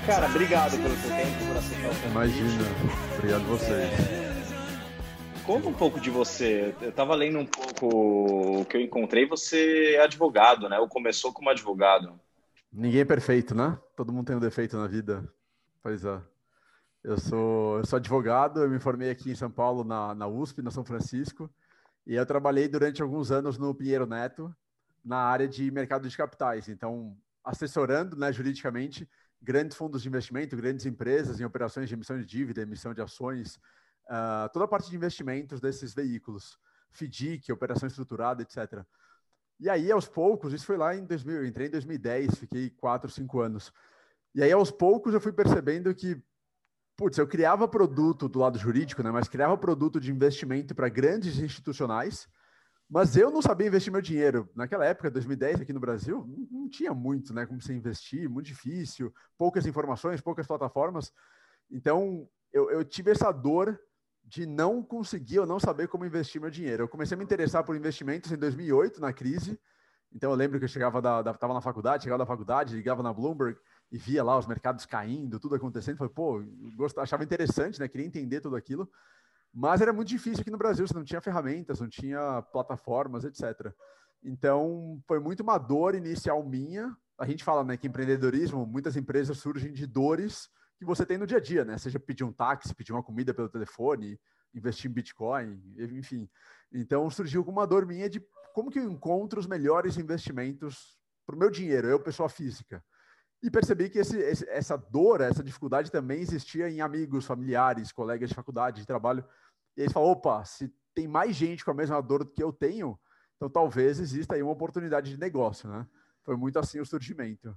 Cara, obrigado pelo seu tempo, por aceitar o convite. Imagina. Obrigado a vocês. Conta um pouco de você. Eu estava lendo um pouco o que eu encontrei. Você é advogado, né? Ou começou como advogado. Ninguém é perfeito, né? Todo mundo tem um defeito na vida. Pois é. Eu sou advogado, eu me formei aqui em São Paulo, na USP, na São Francisco, e eu trabalhei durante alguns anos no Pinheiro Neto, na área de mercado de capitais. Então, assessorando, né, juridicamente, grandes fundos de investimento, grandes empresas em operações de emissão de dívida, emissão de ações, toda a parte de investimentos desses veículos, FDIC, operação estruturada, etc. E aí, aos poucos, isso foi lá em 2000, eu entrei em 2010, fiquei 4, 5 anos. E aí, aos poucos, eu fui percebendo que, putz, eu criava produto do lado jurídico, né? Mas criava produto de investimento para grandes institucionais, mas eu não sabia investir meu dinheiro. Naquela época, 2010, aqui no Brasil, não tinha muito, né? Como você investir, muito difícil, poucas informações, poucas plataformas. Então, eu tive essa dor de não conseguir ou não saber como investir meu dinheiro. Eu comecei a me interessar por investimentos em 2008, na crise. Então, eu lembro que eu chegava estava na faculdade, chegava da faculdade, ligava na Bloomberg e via lá os mercados caindo, tudo acontecendo. Falei, pô, achava interessante, né? Queria entender tudo aquilo. Mas era muito difícil aqui no Brasil, você não tinha ferramentas, não tinha plataformas, etc. Então, foi muito uma dor inicial minha. A gente fala, né, que empreendedorismo, muitas empresas surgem de dores que você tem no dia a dia, né? Seja pedir um táxi, pedir uma comida pelo telefone, investir em Bitcoin, enfim. Então, surgiu uma dor minha de como que eu encontro os melhores investimentos para o meu dinheiro, eu, pessoa física. E percebi que essa dor, essa dificuldade também existia em amigos, familiares, colegas de faculdade, de trabalho. E eles falaram, opa, se tem mais gente com a mesma dor do que eu tenho, então talvez exista aí uma oportunidade de negócio, né? Foi muito assim o surgimento.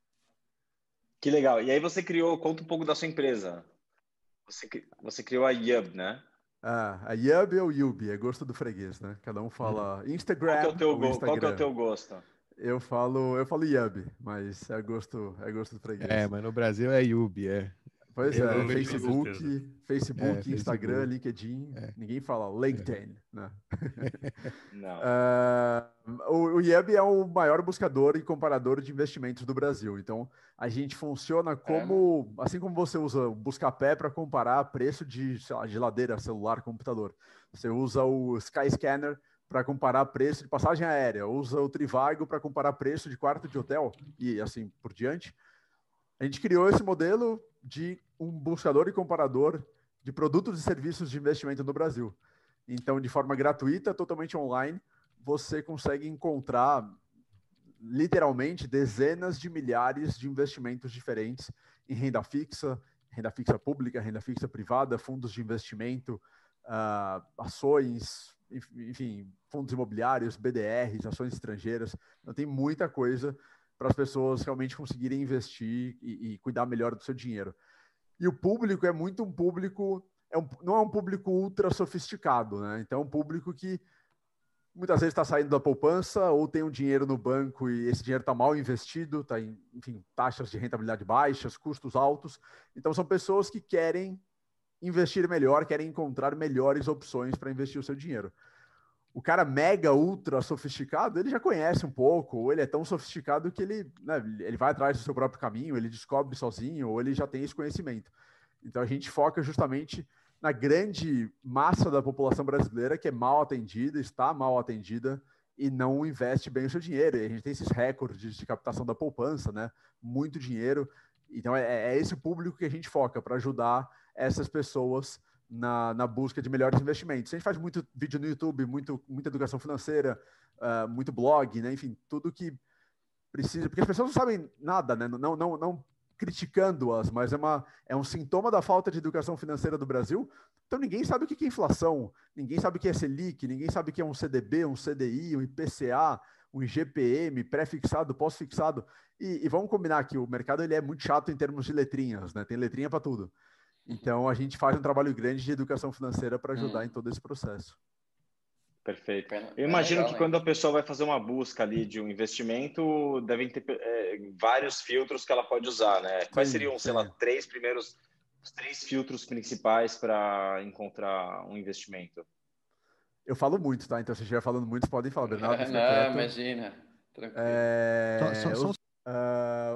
Que legal. E aí você criou, conta um pouco da sua empresa. Você criou a Yub, né? A Yub ou Yubi, é gosto do freguês, né? Cada um fala Instagram ou Qual que é o Instagram. teu gosto? Eu falo Yub, mas é gosto do freguês. Mas no Brasil é Yubi, é. Pois é, Yubi, com certeza. Facebook, Instagram, Facebook. LinkedIn, É. ninguém fala LinkedIn, né? Não. O IEB é o maior buscador e comparador de investimentos do Brasil. Então, a gente funciona como, assim como você usa o Buscapé para comparar preço de, sei lá, geladeira, celular, computador. Você usa o Skyscanner para comparar preço de passagem aérea, usa o Trivago para comparar preço de quarto de hotel e assim por diante. A gente criou esse modelo de um buscador e comparador de produtos e serviços de investimento no Brasil. Então, de forma gratuita, totalmente online, você consegue encontrar literalmente dezenas de milhares de investimentos diferentes em renda fixa pública, renda fixa privada, fundos de investimento, ações, enfim, fundos imobiliários, BDRs, ações estrangeiras. Então, tem muita coisa para as pessoas realmente conseguirem investir e cuidar melhor do seu dinheiro. E o público é muito um público, não é um público ultra sofisticado, né? Então, é um público que muitas vezes está saindo da poupança ou tem um dinheiro no banco e esse dinheiro está mal investido, está em, enfim, taxas de rentabilidade baixas, custos altos. Então, são pessoas que querem investir melhor, querem encontrar melhores opções para investir o seu dinheiro. O cara mega, ultra sofisticado, ele já conhece um pouco, ou ele é tão sofisticado que ele vai atrás do seu próprio caminho, ele descobre sozinho, ou ele já tem esse conhecimento. Então, a gente foca justamente na grande massa da população brasileira que é mal atendida, está mal atendida e não investe bem o seu dinheiro. E a gente tem esses recordes de captação da poupança, né? Muito dinheiro. Então, é esse o público que a gente foca para ajudar essas pessoas na busca de melhores investimentos. A gente faz muito vídeo no YouTube, muita educação financeira, muito blog, né? Enfim, tudo que precisa, porque as pessoas não sabem nada, né? Não criticando-as, mas é um sintoma da falta de educação financeira do Brasil. Então ninguém sabe o que é inflação, ninguém sabe o que é Selic, ninguém sabe o que é um CDB, um CDI, um IPCA, um IGPM, pré-fixado, pós-fixado. E vamos combinar que o mercado ele é muito chato em termos de letrinhas, né? Tem letrinha para tudo. Então a gente faz um trabalho grande de educação financeira para ajudar em todo esse processo. Perfeito. Eu imagino que quando a pessoa vai fazer uma busca ali de um investimento, devem ter vários filtros que ela pode usar, né? Quais seriam, sei lá, os três filtros principais para encontrar um investimento? Eu falo muito, tá? Então, se eu estiver falando muito, vocês podem falar, Bernardo, fica Não, quieto. imagina. Tranquilo.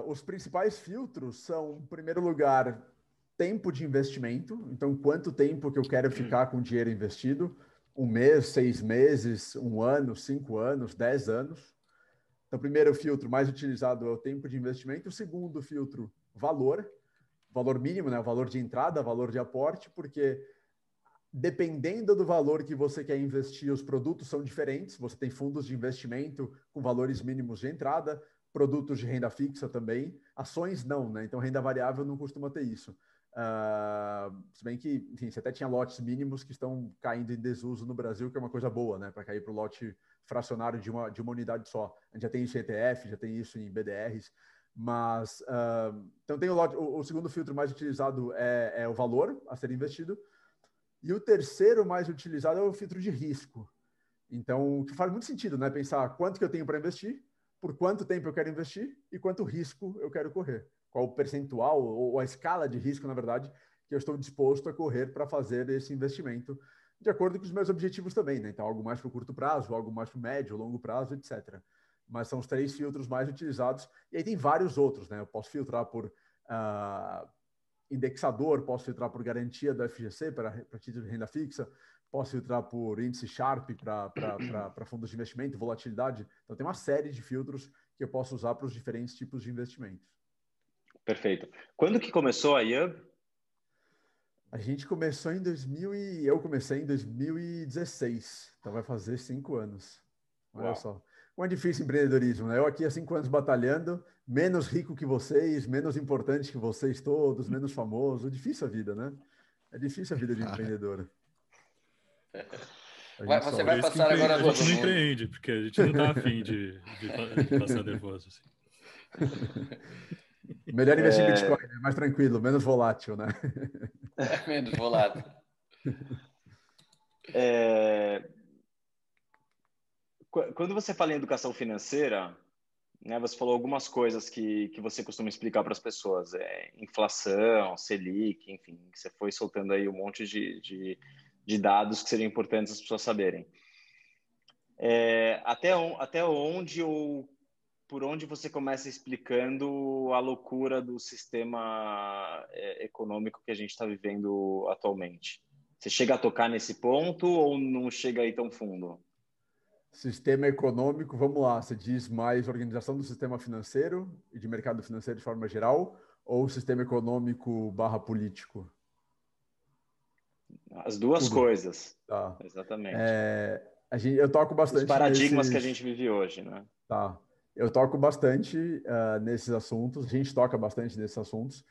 os principais filtros são, em primeiro lugar, tempo de investimento. Então, quanto tempo que eu quero ficar com o dinheiro investido? 1 mês, 6 meses, 1 ano, 5 anos, 10 anos. Então, o primeiro filtro mais utilizado é o tempo de investimento. O segundo filtro, valor mínimo, né? O valor de entrada, valor de aporte, porque dependendo do valor que você quer investir, os produtos são diferentes. Você tem fundos de investimento com valores mínimos de entrada, produtos de renda fixa também, ações não, né? Então, renda variável não costuma ter isso. Se bem que, enfim, você até tinha lotes mínimos que estão caindo em desuso no Brasil, que é uma coisa boa, né? Para cair para o lote fracionário de uma unidade só. A gente já tem isso em ETF, já tem isso em BDRs, mas então tem o segundo filtro mais utilizado é o valor a ser investido, e o terceiro mais utilizado é o filtro de risco. Então, que faz muito sentido, né? Pensar quanto que eu tenho para investir, por quanto tempo eu quero investir e quanto risco eu quero correr. Qual o percentual ou a escala de risco, na verdade, que eu estou disposto a correr para fazer esse investimento, de acordo com os meus objetivos também, né? Então, algo mais para o curto prazo, algo mais para o médio, longo prazo, etc. Mas são os 3 filtros mais utilizados. E aí tem vários outros, né? Eu posso filtrar por indexador, posso filtrar por garantia do FGC para título de renda fixa, posso filtrar por índice Sharpe para fundos de investimento, volatilidade. Então, tem uma série de filtros que eu posso usar para os diferentes tipos de investimentos. Perfeito. Quando que começou a IAB? A gente começou em 2000 e eu comecei em 2016. Então, vai fazer 5 anos. Olha Uau. só. Como é difícil empreendedorismo, né? Eu aqui há 5 anos batalhando, menos rico que vocês, menos importante que vocês todos, menos famoso. Difícil a vida, né? É difícil a vida de empreendedora. Você vai passar agora a gente não empreende, porque a gente não tá afim de passar nervoso. Assim. Melhor investir em Bitcoin, é mais tranquilo, menos volátil, né? Menos volátil. Quando você fala em educação financeira, né, você falou algumas coisas que você costuma explicar para as pessoas. Inflação, Selic, enfim, que você foi soltando aí um monte de dados que seriam importantes as pessoas saberem. Até onde ou por onde você começa explicando a loucura do sistema econômico que a gente está vivendo atualmente? Você chega a tocar nesse ponto ou não chega aí tão fundo? Sistema econômico, vamos lá, você diz mais organização do sistema financeiro e de mercado financeiro de forma geral, ou sistema econômico / político? As duas coisas. Tá. Exatamente. Eu toco bastante. Os paradigmas que a gente vive hoje, né? Tá. Eu toco bastante nesses assuntos, a gente toca bastante nesses assuntos.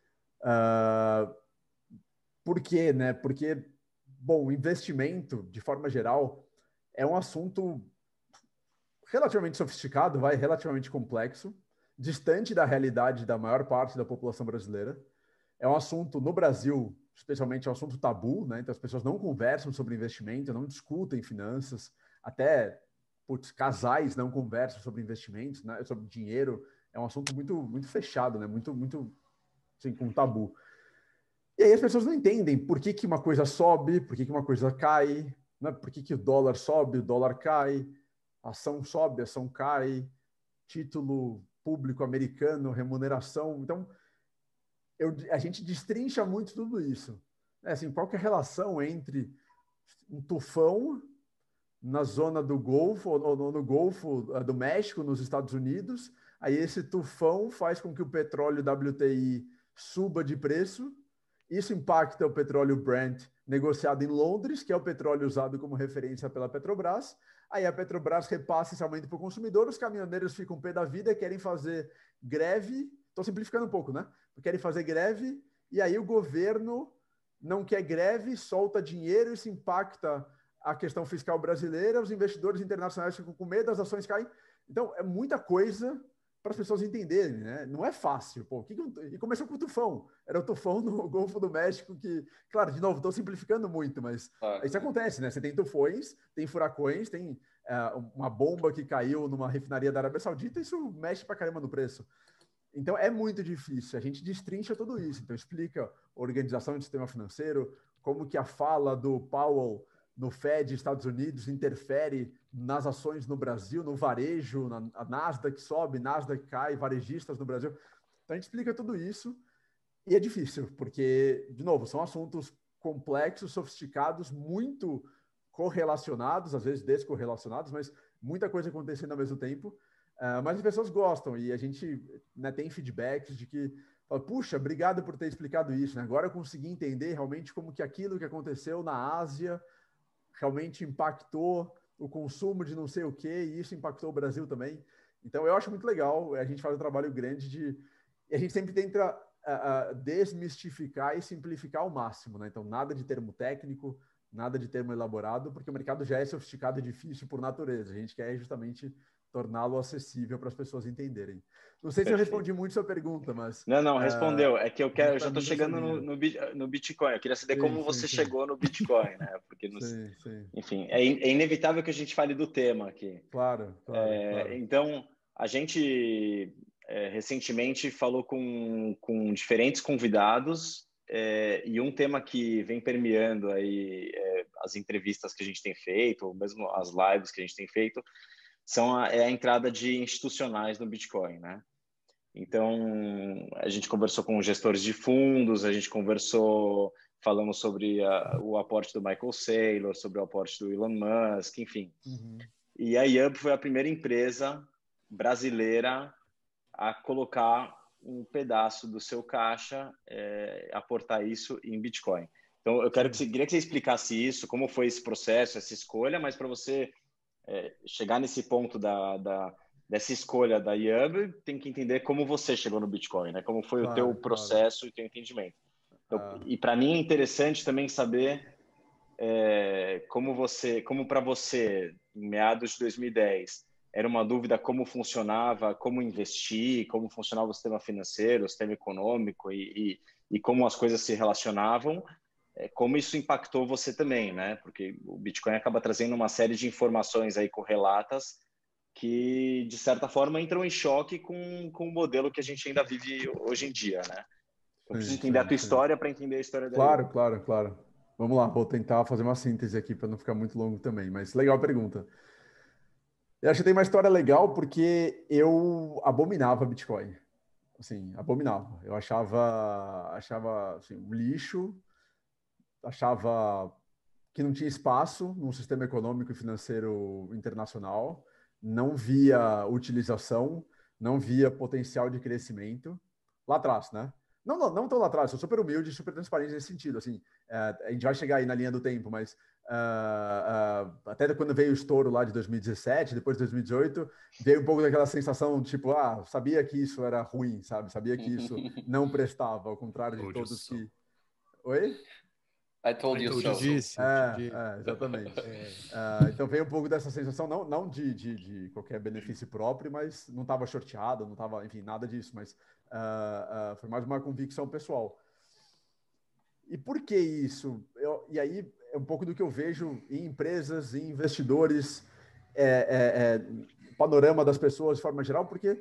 Por quê, né? Porque, bom, investimento, de forma geral, é um assunto relativamente sofisticado, relativamente complexo, distante da realidade da maior parte da população brasileira. É um assunto, no Brasil, especialmente, é um assunto tabu, né? Então, as pessoas não conversam sobre investimento, não discutem finanças, até casais não conversam sobre investimentos, né? Sobre dinheiro. É um assunto muito, muito fechado, né? Muito, assim, com tabu. E aí as pessoas não entendem por que uma coisa sobe, por que uma coisa cai, né? Por que o dólar sobe, o dólar cai, a ação sobe, a ação cai, título público americano, remuneração. Então, a gente destrincha muito tudo isso. Assim, qual que é a relação entre um tufão na zona do Golfo, ou no Golfo do México, nos Estados Unidos, aí esse tufão faz com que o petróleo WTI suba de preço, isso impacta o petróleo Brent negociado em Londres, que é o petróleo usado como referência pela Petrobras, aí a Petrobras repassa esse aumento para o consumidor, os caminhoneiros ficam pé da vida, querem fazer greve, estou simplificando um pouco, né? Querem fazer greve, e aí o governo não quer greve, solta dinheiro, isso impacta a questão fiscal brasileira, os investidores internacionais ficam com medo, as ações caem. Então, é muita coisa para as pessoas entenderem, né? Não é fácil. Pô. E começou com o tufão. Era o tufão no Golfo do México que, claro, de novo, estou simplificando muito, mas isso acontece, né? Você tem tufões, tem furacões, tem uma bomba que caiu numa refinaria da Arábia Saudita, isso mexe para caramba no preço. Então, é muito difícil. A gente destrincha tudo isso. Então, explica a organização do sistema financeiro, como que a fala do Powell no Fed Estados Unidos interfere nas ações no Brasil, no varejo, a Nasdaq sobe, Nasdaq cai, varejistas no Brasil. Então a gente explica tudo isso e é difícil, porque, de novo, são assuntos complexos, sofisticados, muito correlacionados, às vezes descorrelacionados, mas muita coisa acontecendo ao mesmo tempo. Mas as pessoas gostam e a gente, né, tem feedbacks de que fala, puxa, obrigado por ter explicado isso, né? Agora eu consegui entender realmente como que aquilo que aconteceu na Ásia realmente impactou o consumo de não sei o quê, e isso impactou o Brasil também. Então eu acho muito legal, a gente faz um trabalho grande e a gente sempre tenta desmistificar e simplificar ao máximo, né? Então nada de termo técnico, nada de termo elaborado, porque o mercado já é sofisticado e difícil por natureza. A gente quer justamente torná-lo acessível para as pessoas entenderem. Não sei se eu respondi muito sua pergunta, mas... Não, respondeu. É que eu já estou chegando no Bitcoin. Eu queria saber como você chegou no Bitcoin, né? Porque, enfim, é inevitável que a gente fale do tema aqui. Claro. Então, a gente recentemente falou com diferentes convidados e um tema que vem permeando aí as entrevistas que a gente tem feito, ou mesmo as lives que a gente tem feito, é a entrada de institucionais no Bitcoin, né? Então, a gente conversou com gestores de fundos, a gente falamos sobre o aporte do Michael Saylor, sobre o aporte do Elon Musk, enfim. Uhum. E a Yup foi a primeira empresa brasileira a colocar um pedaço do seu caixa, aportar isso em Bitcoin. Então, eu queria que você explicasse isso, como foi esse processo, essa escolha, mas para você chegar nesse ponto dessa escolha da Yup, tem que entender como você chegou no Bitcoin, né? Como foi o teu processo e o teu entendimento. Então, e para mim é interessante também saber como para você, em meados de 2010, era uma dúvida como funcionava, como investir, como funcionava o sistema financeiro, o sistema econômico e como as coisas se relacionavam, como isso impactou você também, né? Porque o Bitcoin acaba trazendo uma série de informações aí correlatas que, de certa forma, entram em choque com o modelo que a gente ainda vive hoje em dia, né? Eu preciso entender a tua história para entender a história da Yup. Claro. Vamos lá, vou tentar fazer uma síntese aqui para não ficar muito longo também, mas legal a pergunta. Eu acho que tem uma história legal porque eu abominava Bitcoin. Assim, abominava. Eu achava assim, um lixo, achava que não tinha espaço num sistema econômico e financeiro internacional, não via utilização, não via potencial de crescimento lá atrás, né? Não tão lá atrás, sou super humilde e super transparente nesse sentido. Assim, a gente vai chegar aí na linha do tempo, mas até quando veio o estouro lá de 2017, depois de 2018, veio um pouco daquela sensação de tipo, sabia que isso era ruim, sabe? Sabia que isso não prestava, ao contrário de todos que... Oi? I told you so. Exatamente. Então veio um pouco dessa sensação, não de qualquer benefício próprio, mas não estava shorteado, não estava, enfim, nada disso, mas foi mais uma convicção pessoal. E por que isso? E aí é um pouco do que eu vejo em empresas, em investidores, panorama das pessoas de forma geral, porque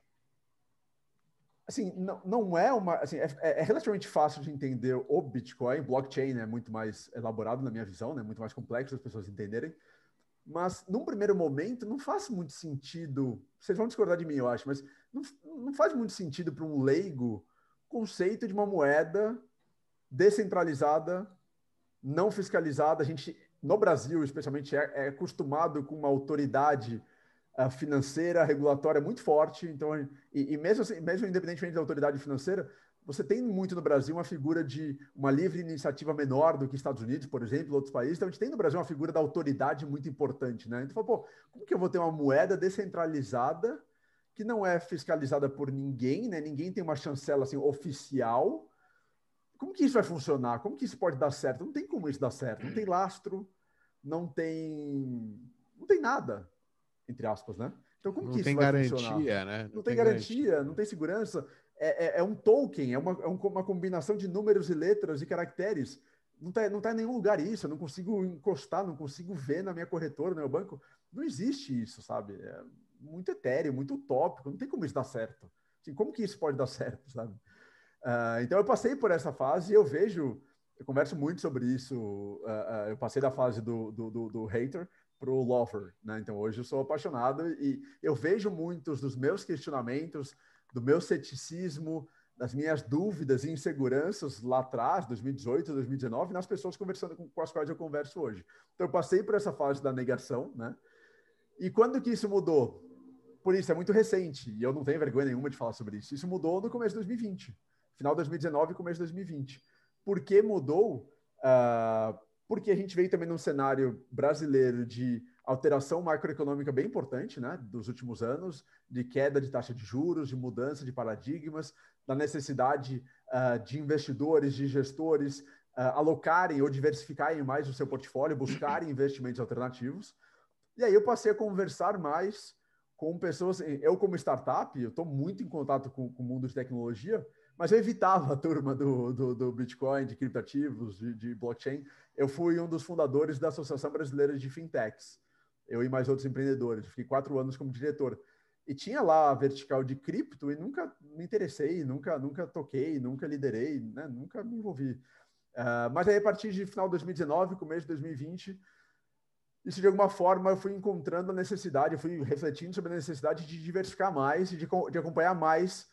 assim, não é uma... Assim, é relativamente fácil de entender o Bitcoin. Blockchain é muito mais elaborado na minha visão, né? Muito mais complexo as pessoas entenderem. Mas, num primeiro momento, não faz muito sentido... Vocês vão discordar de mim, eu acho, mas não faz muito sentido para um leigo o conceito de uma moeda descentralizada, não fiscalizada. A gente, no Brasil, especialmente, é acostumado com uma autoridade financeira, regulatória muito forte. Então, e mesmo, assim, mesmo independentemente da autoridade financeira, você tem muito no Brasil uma figura de uma livre iniciativa menor do que Estados Unidos, por exemplo, outros países. Então, a gente tem no Brasil uma figura da autoridade muito importante, né? Então, pô, como que eu vou ter uma moeda descentralizada que não é fiscalizada por ninguém, né? Ninguém tem uma chancela assim oficial. Como que isso vai funcionar? Como que isso pode dar certo? Não tem como isso dar certo. Não tem lastro, não tem nada, entre aspas, né? Então, como que isso vai funcionar? Né? Não tem garantia, não tem segurança. É um token, é uma combinação de números e letras e caracteres. Não tá em nenhum lugar isso. Eu não consigo encostar, não consigo ver na minha corretora, no meu banco. Não existe isso, sabe? É muito etéreo, muito utópico. Não tem como isso dar certo. Assim, como que isso pode dar certo, sabe? Então, eu passei por essa fase e eu converso muito sobre isso. Eu passei da fase do hater para o lover, né? Então, hoje eu sou apaixonado e eu vejo muitos dos meus questionamentos, do meu ceticismo, das minhas dúvidas e inseguranças lá atrás, 2018, 2019, nas pessoas conversando com as quais eu converso hoje. Então, eu passei por essa fase da negação, né? E quando que isso mudou? Por isso, é muito recente, e eu não tenho vergonha nenhuma de falar sobre isso. Isso mudou no começo de 2020. Final de 2019 e começo de 2020. Por que mudou? Porque a gente veio também num cenário brasileiro de alteração macroeconômica bem importante, né, dos últimos anos, de queda de taxa de juros, de mudança de paradigmas, da necessidade de investidores, de gestores alocarem ou diversificarem mais o seu portfólio, buscarem investimentos alternativos. E aí eu passei a conversar mais com pessoas. Eu, como startup, eu estou muito em contato com o mundo de tecnologia, mas eu evitava a turma do Bitcoin, de criptativos, de blockchain. Eu fui um dos fundadores da Associação Brasileira de Fintechs, eu e mais outros empreendedores. Fiquei 4 anos como diretor. E tinha lá a vertical de cripto e nunca me interessei, nunca toquei, nunca liderei, né? Nunca me envolvi. Mas aí, a partir de final de 2019, começo de 2020, isso de alguma forma eu fui encontrando a necessidade, eu fui refletindo sobre a necessidade de diversificar mais e de acompanhar mais,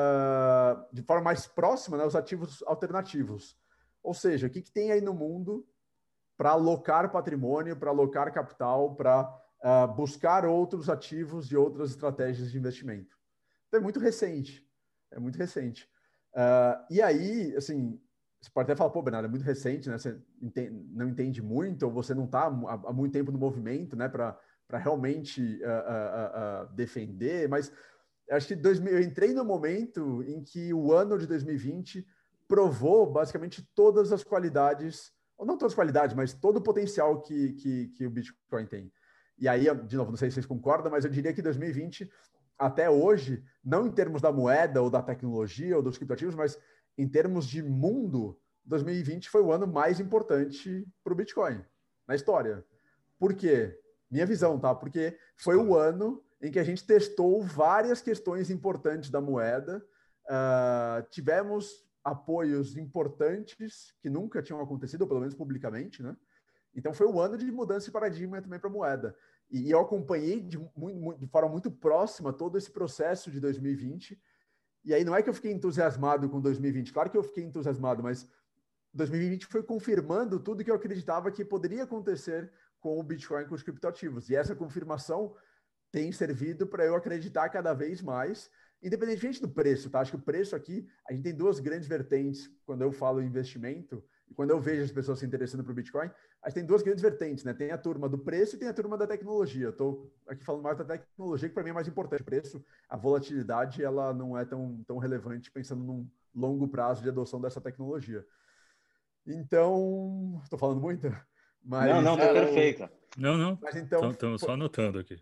de forma mais próxima, né, os ativos alternativos. Ou seja, o que tem aí no mundo para alocar patrimônio, para alocar capital, para buscar outros ativos e outras estratégias de investimento. Então, é muito recente. É muito recente. E aí, assim, você pode até falar, pô, Bernardo, é muito recente, né? Você não entende muito, ou você não está há muito tempo no movimento, né? Para realmente defender, mas acho que eu entrei no momento em que o ano de 2020 provou basicamente todas as qualidades, ou não todas as qualidades, mas todo o potencial que o Bitcoin tem. E aí, de novo, não sei se vocês concordam, mas eu diria que 2020, até hoje, não em termos da moeda ou da tecnologia ou dos criptoativos, mas em termos de mundo, 2020 foi o ano mais importante para o Bitcoin na história. Por quê? Minha visão, tá? Porque foi o ano em que a gente testou várias questões importantes da moeda, tivemos apoios importantes que nunca tinham acontecido, ou pelo menos publicamente, né? Então foi um ano de mudança de paradigma também para a moeda. E eu acompanhei de forma muito próxima todo esse processo de 2020. E aí não é que eu fiquei entusiasmado com 2020, claro que eu fiquei entusiasmado, mas 2020 foi confirmando tudo que eu acreditava que poderia acontecer com o Bitcoin, com os criptoativos. E essa confirmação tem servido para eu acreditar cada vez mais, independentemente do preço, tá? Acho que o preço aqui, a gente tem 2 grandes vertentes quando eu falo investimento, e quando eu vejo as pessoas se interessando para o Bitcoin, a gente tem 2 grandes vertentes, né? Tem a turma do preço e tem a turma da tecnologia. Eu estou aqui falando mais da tecnologia, que para mim é mais importante. O preço, a volatilidade, ela não é tão relevante pensando num longo prazo de adoção dessa tecnologia. Então, estou falando muito? Mas não, tá perfeita. Não. Mas então, estamos só anotando aqui.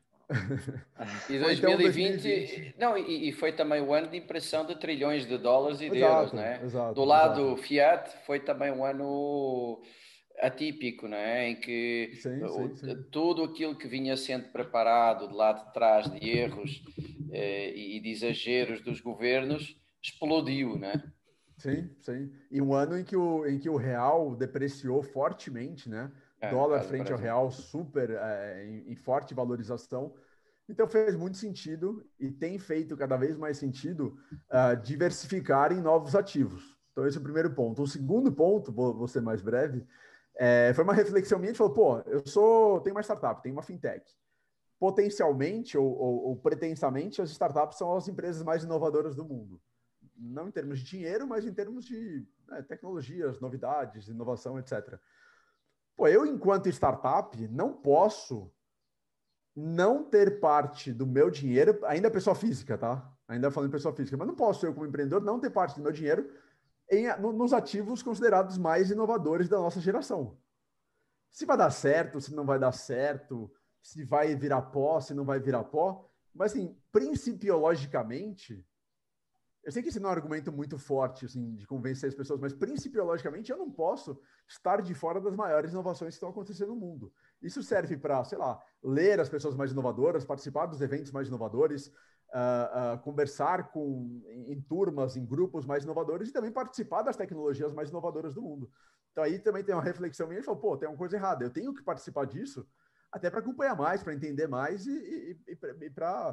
E 2020, então 2020. Não, e foi também o ano de impressão de trilhões de dólares e de euros, né? Exato, Do lado Fiat foi também um ano atípico, né? Em que sim. tudo aquilo que vinha sendo preparado de lá de trás de erros e de exageros dos governos explodiu, né? Sim. E um ano em que o real depreciou fortemente, né? Dólar frente ao real super em forte valorização. Então fez muito sentido e tem feito cada vez mais sentido diversificar em novos ativos. Então esse é o primeiro ponto. O segundo ponto, vou ser mais breve, foi uma reflexão minha. A gente falou, pô, tenho uma startup, tenho uma fintech. Potencialmente ou pretensamente, as startups são as empresas mais inovadoras do mundo. Não em termos de dinheiro, mas em termos de tecnologias, novidades, inovação, etc. Pô, eu, enquanto startup, não posso não ter parte do meu dinheiro, ainda pessoa física, tá? Ainda falando em pessoa física, mas não posso eu, como empreendedor, não ter parte do meu dinheiro nos ativos considerados mais inovadores da nossa geração. Se vai dar certo, se não vai dar certo, se vai virar pó, se não vai virar pó, mas assim, principiologicamente, eu sei que esse não é um argumento muito forte, assim, de convencer as pessoas, mas principiologicamente eu não posso estar de fora das maiores inovações que estão acontecendo no mundo. Isso serve para, sei lá, ler as pessoas mais inovadoras, participar dos eventos mais inovadores, conversar em turmas, em grupos mais inovadores e também participar das tecnologias mais inovadoras do mundo. Então aí também tem uma reflexão minha e falo, pô, tem uma coisa errada, eu tenho que participar disso até para acompanhar mais, para entender mais e para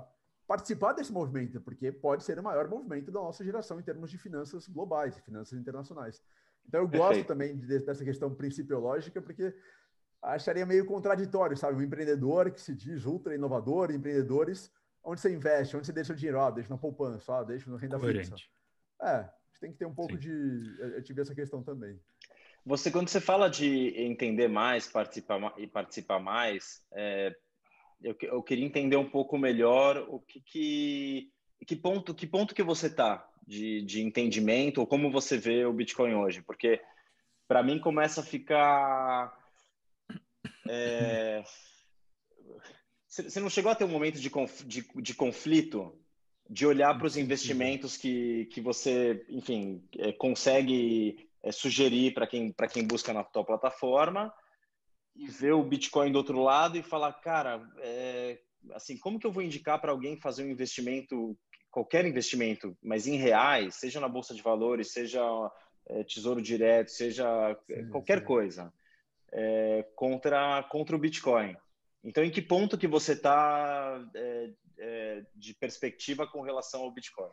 participar desse movimento, porque pode ser o maior movimento da nossa geração em termos de finanças globais, finanças internacionais. Então, eu gosto também dessa questão principiológica, porque acharia meio contraditório, sabe? Um empreendedor que se diz ultra inovador, empreendedores, onde você investe, onde você deixa o dinheiro, deixa na poupança, deixa na renda fixa. Tem que ter um pouco eu tive essa questão também. Quando você fala de entender mais, participar mais, eu queria entender um pouco melhor que ponto que você está de entendimento, ou como você vê o Bitcoin hoje, porque para mim começa a ficar... Você não chegou a ter um momento de conflito, de olhar para os investimentos que você, enfim, consegue sugerir para quem busca na tua plataforma, e ver o Bitcoin do outro lado e falar, cara, assim, como que eu vou indicar para alguém fazer um investimento, qualquer investimento, mas em reais, seja na Bolsa de Valores, seja Tesouro Direto, seja qualquer coisa, contra o Bitcoin. Então, em que ponto que você está de perspectiva com relação ao Bitcoin?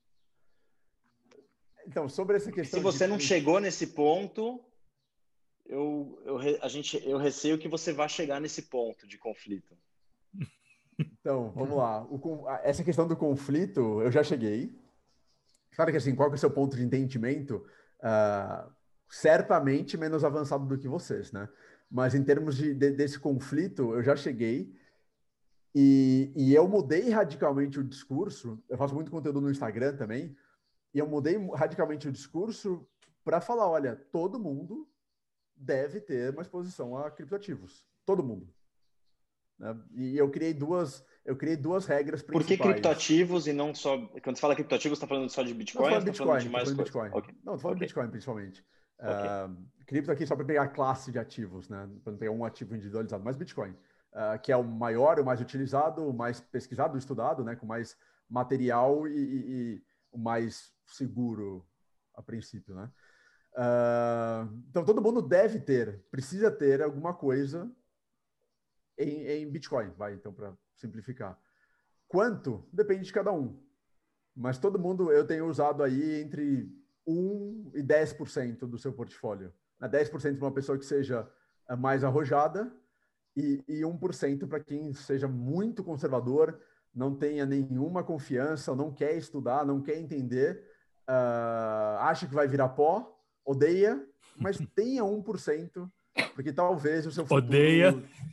Então, sobre essa questão... Se você não chegou nesse ponto, eu receio que você vá chegar nesse ponto de conflito. Então, vamos lá. Essa questão do conflito, eu já cheguei. Claro que assim, qual que é o seu ponto de entendimento? Certamente menos avançado do que vocês, né? Mas em termos desse conflito, eu já cheguei e eu mudei radicalmente o discurso. Eu faço muito conteúdo no Instagram também, e eu mudei radicalmente o discurso para falar, olha, todo mundo deve ter uma exposição a criptoativos. Todo mundo. Né? E eu criei duas regras principais. Por que criptoativos e não só... Quando você fala criptoativos, você está falando só de Bitcoin? Não, estou falando de mais coisas? Bitcoin. Okay. Não, estou falando de Bitcoin, principalmente. Cripto aqui só para pegar a classe de ativos, né? Para não pegar um ativo individualizado, mas Bitcoin, que é o maior, o mais utilizado, o mais pesquisado, estudado, né? Com mais material e o mais seguro a princípio, né? Então, todo mundo precisa ter alguma coisa em Bitcoin, então, para simplificar. Quanto? Depende de cada um. Mas todo mundo, eu tenho usado aí entre 1% e 10% do seu portfólio. 10% para uma pessoa que seja mais arrojada e 1% para quem seja muito conservador, não tenha nenhuma confiança, não quer estudar, não quer entender, acha que vai virar pó, odeia, mas tenha 1%, porque talvez o seu futuro... Odeia.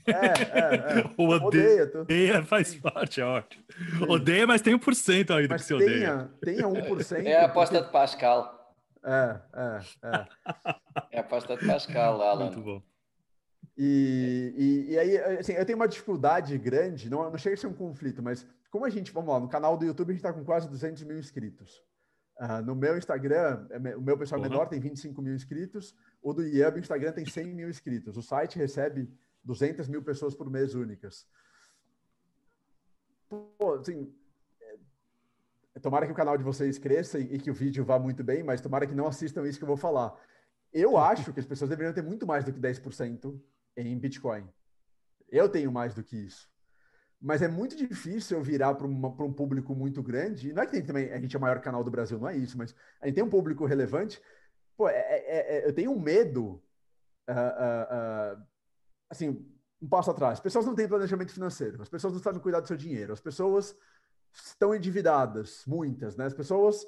Odeia faz parte, é ótimo. Sim. Odeia, mas tem 1% aí do que você odeia. Tenha 1%. É a aposta de Pascal. É a aposta de Pascal, Alan. Muito bom. E aí, assim, eu tenho uma dificuldade grande, não chega a ser um conflito, mas como vamos lá, no canal do YouTube a gente está com quase 200 mil inscritos. No meu Instagram, o meu pessoal menor tem 25 mil inscritos, o do Ian, o Instagram tem 100 mil inscritos. O site recebe 200 mil pessoas por mês únicas. Pô, assim, tomara que o canal de vocês cresça e que o vídeo vá muito bem, mas tomara que não assistam isso que eu vou falar. Eu acho que as pessoas deveriam ter muito mais do que 10% em Bitcoin. Eu tenho mais do que isso. Mas é muito difícil eu virar para um público muito grande. E não é que a gente é o maior canal do Brasil, não é isso, mas a gente tem um público relevante. Pô, eu tenho um medo, assim, um passo atrás. As pessoas não têm planejamento financeiro, as pessoas não sabem cuidar do seu dinheiro, as pessoas estão endividadas, muitas, né? As pessoas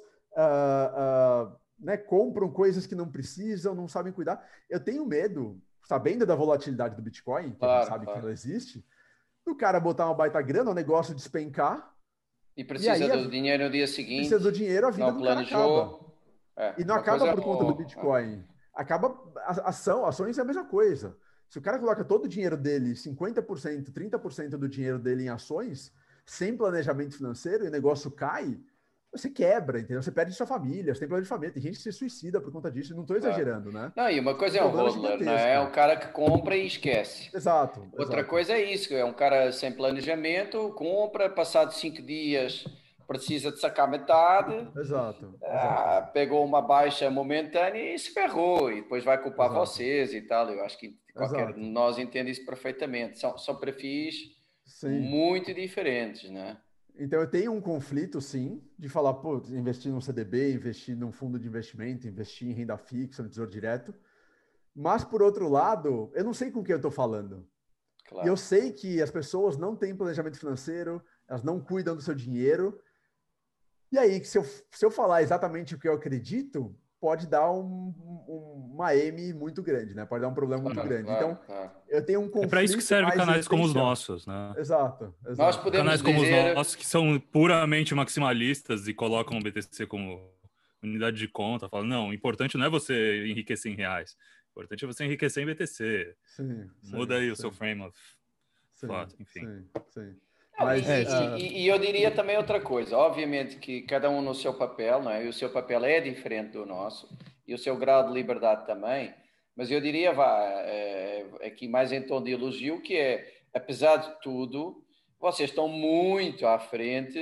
compram coisas que não precisam, não sabem cuidar. Eu tenho medo, sabendo da volatilidade do Bitcoin, que a gente sabe que ela existe, do cara botar uma baita grana, o negócio despencar. E precisa do dinheiro no dia seguinte. Precisa do dinheiro, a vida do cara acaba. E não acaba por conta do Bitcoin. Acaba, ações é a mesma coisa. Se o cara coloca todo o dinheiro dele, 50%, 30% do dinheiro dele em ações, sem planejamento financeiro, e o negócio cai, você quebra, entendeu? Você perde sua família, você tem plano de família, tem gente que se suicida por conta disso, não estou exagerando, né? Não, e uma coisa é um hodler, né? É um cara que compra e esquece. Exato. Outra coisa é isso, é um cara sem planejamento, compra, passados 5 dias precisa de sacar metade. Exato. Pegou uma baixa momentânea e se ferrou, e depois vai culpar vocês e tal. Eu acho que qualquer de nós entende isso perfeitamente. São perfis muito diferentes, né? Então eu tenho um conflito, sim, de falar, pô, investir num CDB, investir num fundo de investimento, investir em renda fixa, no Tesouro Direto. Mas, por outro lado, eu não sei com quem eu estou falando. Claro. E eu sei que as pessoas não têm planejamento financeiro, elas não cuidam do seu dinheiro. E aí, se eu falar exatamente o que eu acredito, pode dar uma M muito grande, né? Pode dar um problema muito grande. Então, eu tenho um conflito. É para isso que servem mais canais como os existencial. nossos, né? Exato. Nós podemos Canais como dizer... os nossos, que são puramente maximalistas e colocam o BTC como unidade de conta, falam, não, o importante não é você enriquecer em reais, o importante é você enriquecer em BTC. Muda aí o seu frame of thought, enfim. Sim. Mas, e eu diria também outra coisa. Obviamente que cada um no seu papel, não é? E o seu papel é diferente do nosso, e o seu grau de liberdade também. Mas eu diria, aqui mais em tom de elogio, que é, apesar de tudo, vocês estão muito à frente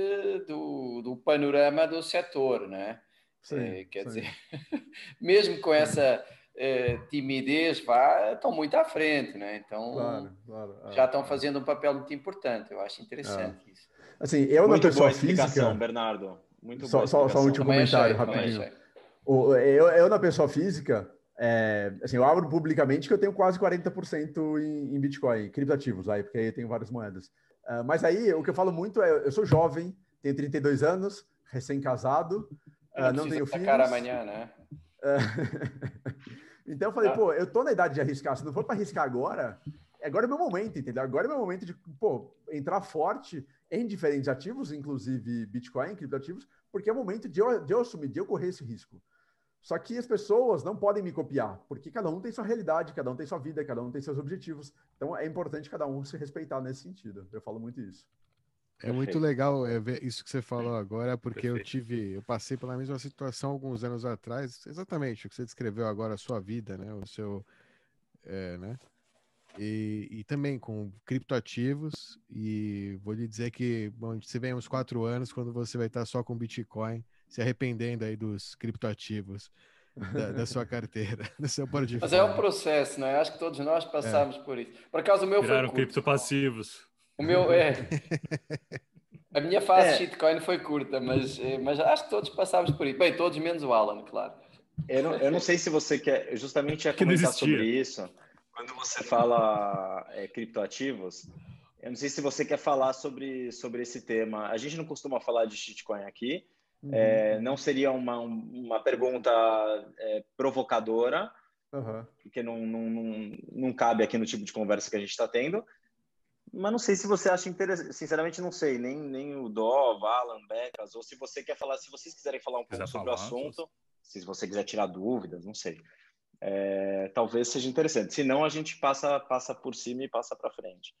do panorama do setor, não é? Quer dizer, mesmo com essa timidez, estão muito à frente, né? Então, já estão fazendo um papel muito importante. Eu acho interessante isso. Assim, eu muito na pessoa boa explicação, física, Bernardo. Muito só, boa explicação. Só um último comentário rapidinho. Eu na pessoa física, assim, eu abro publicamente que eu tenho quase 40% em Bitcoin, criptativos, aí, porque aí eu tenho várias moedas. Mas aí o que eu falo muito é, eu sou jovem, tenho 32 anos, recém-casado, não tenho filhos. Cara amanhã, né? Então eu falei, pô, eu tô na idade de arriscar. Se não for para arriscar agora é meu momento, entendeu? Agora é meu momento de, pô, entrar forte em diferentes ativos, inclusive Bitcoin, criptoativos, porque é o momento de eu assumir, de eu correr esse risco. Só que as pessoas não podem me copiar, porque cada um tem sua realidade, cada um tem sua vida, cada um tem seus objetivos. Então é importante cada um se respeitar nesse sentido. Eu falo muito isso. É muito legal ver isso que você falou agora, porque eu passei pela mesma situação alguns anos atrás, exatamente o que você descreveu agora, a sua vida, né? O seu, né? E também com criptoativos, e vou lhe dizer que, bom, você vem uns 4 anos, quando você vai estar só com Bitcoin, se arrependendo aí dos criptoativos da sua carteira, do seu portfólio. Mas é um processo, não é? Acho que todos nós passamos por isso. Por acaso o meu Viraram foi curto. criptopassivos. O meu a minha fase shitcoin foi curta, mas acho que todos passámos por isso. Bem, todos menos o Alan, claro. Eu não sei se você quer justamente comentar sobre isso. Quando você fala criptoativos, eu não sei se você quer falar sobre esse tema. A gente não costuma falar de shitcoin aqui. Não seria uma pergunta provocadora, porque não cabe aqui no tipo de conversa que a gente está tendo. Mas não sei se você acha interessante, sinceramente não sei, nem o Dov, Alan, Becas, ou se você quer falar, se vocês quiserem falar um pouco sobre o assunto, se você quiser tirar dúvidas, não sei. Talvez seja interessante. Se não, a gente passa por cima e passa para frente.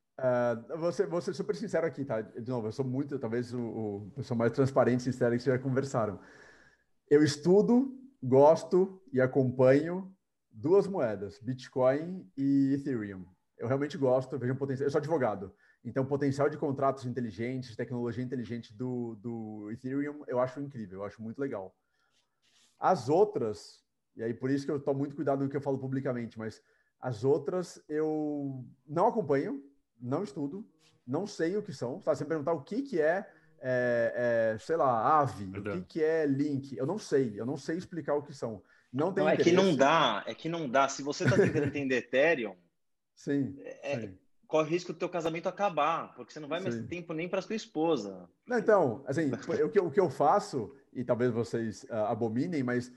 Vou ser super sincero aqui, tá? De novo, eu sou muito, talvez o pessoa mais transparente e sincera que vocês já conversaram. Eu estudo, gosto e acompanho 2 moedas, Bitcoin e Ethereum. Eu realmente gosto, vejo um potencial. Eu sou advogado, então o potencial de contratos inteligentes, tecnologia inteligente do Ethereum, eu acho incrível, eu acho muito legal. As outras, e aí por isso que eu tomo muito cuidado no que eu falo publicamente, mas as outras eu não acompanho, não estudo, não sei o que são. Tá? Se me perguntar o que é, sei lá, AVE, o que é Link, eu não sei explicar o que são. Não tem interesse. É que não dá. Se você está tentando entender Ethereum, sim. Corre o risco do teu casamento acabar, porque você não vai mais ter tempo nem para sua esposa. Não, então, assim, o que eu faço, e talvez vocês abominem, mas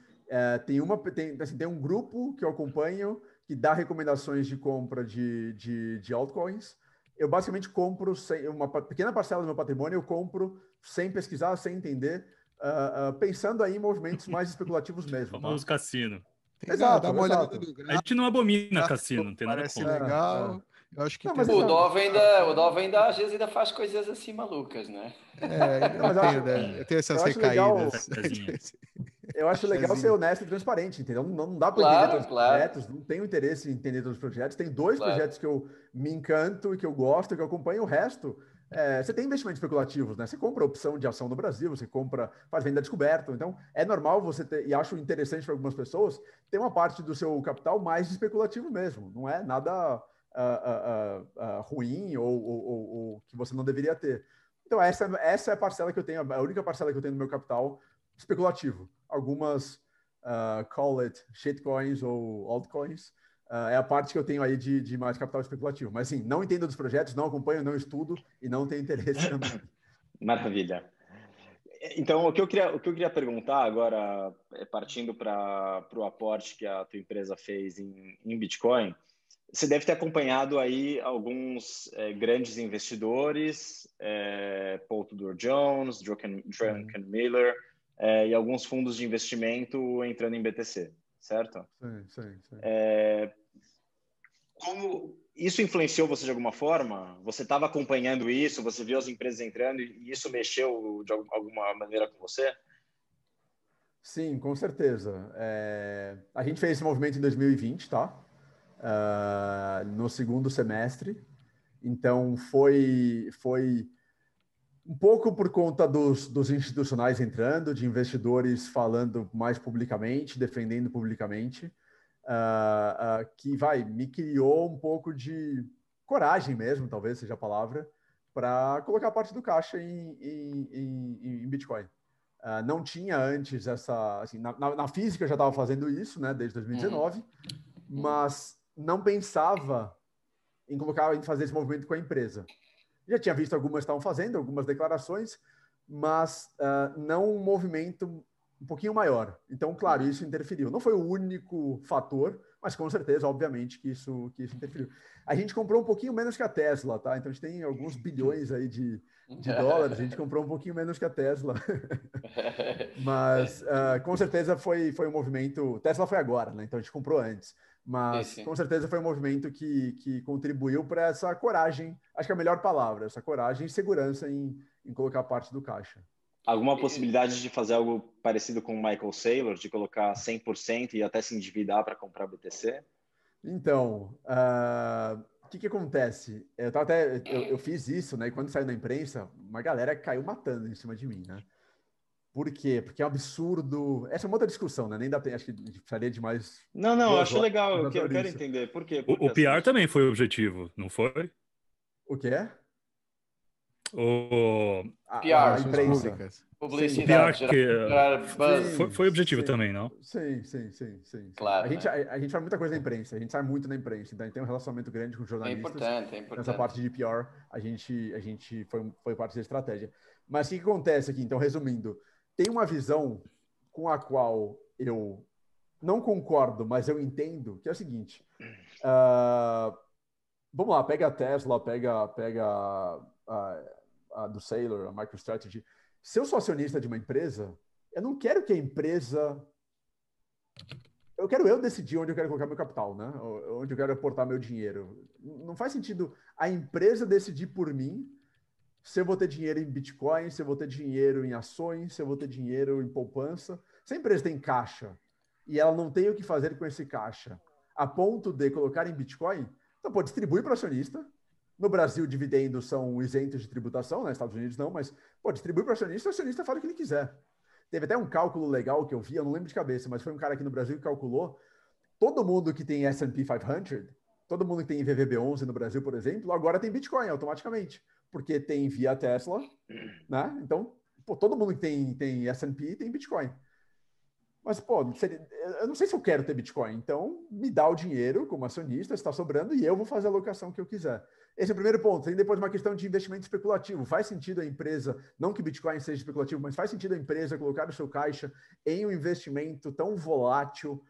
tem um grupo que eu acompanho que dá recomendações de compra de altcoins. Eu basicamente compro uma pequena parcela do meu patrimônio, eu compro sem pesquisar, sem entender, pensando aí em movimentos mais especulativos mesmo. O famoso cassino. Exato, dá uma olhada no gráfico. A gente não abomina cassino, não tem nada contra. Parece legal. Eu acho que não, mas o Dov ainda às vezes ainda faz coisas assim malucas, né? Eu tenho essas recaídas. Eu acho legal ser honesto e transparente, entendeu? Não dá para entender todos os projetos, não tenho interesse em entender todos os projetos. Tem 2 projetos que eu me encanto e que eu gosto, que eu acompanho. O resto, você tem investimentos especulativos, né? Você compra opção de ação no Brasil, você faz venda descoberta. Então, é normal você ter, e acho interessante para algumas pessoas, ter uma parte do seu capital mais especulativo mesmo. Não é nada ruim ou que você não deveria ter. Então, essa é a parcela que eu tenho, a única parcela que eu tenho no meu capital especulativo. Algumas, call it shitcoins ou altcoins, é a parte que eu tenho aí de mais capital especulativo. Mas, sim, não entendo dos projetos, não acompanho, não estudo e não tenho interesse também. Maravilha. Então, o que eu queria perguntar agora, partindo para o aporte que a tua empresa fez em Bitcoin, você deve ter acompanhado aí alguns grandes investidores, Paul Tudor Jones, Druckenmiller, e alguns fundos de investimento entrando em BTC, certo? Sim. Como isso influenciou você de alguma forma? Você estava acompanhando isso? Você viu as empresas entrando e isso mexeu de alguma maneira com você? Sim, com certeza. A gente fez esse movimento em 2020, tá? No segundo semestre. Então, foi um pouco por conta dos institucionais entrando, de investidores falando mais publicamente, defendendo publicamente, que me criou um pouco de coragem mesmo, talvez seja a palavra, para colocar parte do caixa em Bitcoin. Não tinha antes essa... Assim, na física eu já estava fazendo isso, né, desde 2019, mas não pensava em fazer esse movimento com a empresa. Já tinha visto algumas estavam fazendo, algumas declarações, mas não um movimento um pouquinho maior. Então, claro, isso interferiu. Não foi o único fator, mas com certeza, obviamente, que isso interferiu. A gente comprou um pouquinho menos que a Tesla, tá? Então, a gente tem alguns bilhões aí de dólares, a gente comprou um pouquinho menos que a Tesla. Mas, com certeza, foi um movimento... Tesla foi agora, né? Então, a gente comprou antes. Mas, com certeza, foi um movimento que contribuiu para essa coragem, acho que é a melhor palavra, essa coragem e segurança em colocar parte do caixa. Alguma possibilidade de fazer algo parecido com o Michael Saylor, de colocar 100% e até se endividar para comprar BTC? Então, o que acontece? Eu fiz isso, né? E quando saiu na imprensa, uma galera caiu matando em cima de mim, né? Por quê? Porque é um absurdo. Essa é uma outra discussão, né? Nem dá tempo, acho que precisaria de mais. Não, acho legal, eu quero entender. Por quê? O PR também foi o objetivo, não foi? O que é? A imprensa. Publicidade. Foi objetivo também, não? Sim. Claro. A gente faz muita coisa na imprensa, a gente sai muito na imprensa, então a gente tem um relacionamento grande com jornalistas. É importante. Nessa parte de PR, a gente foi parte da estratégia. Mas o que acontece aqui? Então, resumindo, tem uma visão com a qual eu não concordo, mas eu entendo, que é o seguinte. Vamos lá, pega a Tesla, pega a do Saylor, a MicroStrategy. Se eu sou acionista de uma empresa, eu não quero que a empresa... Eu quero decidir onde eu quero colocar meu capital, né? Onde eu quero aportar meu dinheiro. Não faz sentido a empresa decidir por mim se eu vou ter dinheiro em Bitcoin, se eu vou ter dinheiro em ações, se eu vou ter dinheiro em poupança. Se a empresa tem caixa e ela não tem o que fazer com esse caixa a ponto de colocar em Bitcoin, então, pô, distribui para o acionista. No Brasil, dividendos são isentos de tributação, nos Estados Unidos não, mas pô, distribui para o acionista faz o que ele quiser. Teve até um cálculo legal que eu vi, eu não lembro de cabeça, mas foi um cara aqui no Brasil que calculou todo mundo que tem S&P 500, todo mundo que tem VVB11 no Brasil, por exemplo, agora tem Bitcoin automaticamente, porque tem via Tesla, né? Então, pô, todo mundo que tem S&P tem Bitcoin. Mas, pô, eu não sei se eu quero ter Bitcoin, então me dá o dinheiro como acionista, está sobrando, e eu vou fazer a alocação que eu quiser. Esse é o primeiro ponto. Tem depois uma questão de investimento especulativo. Faz sentido a empresa, não que Bitcoin seja especulativo, mas faz sentido a empresa colocar o seu caixa em um investimento tão volátil,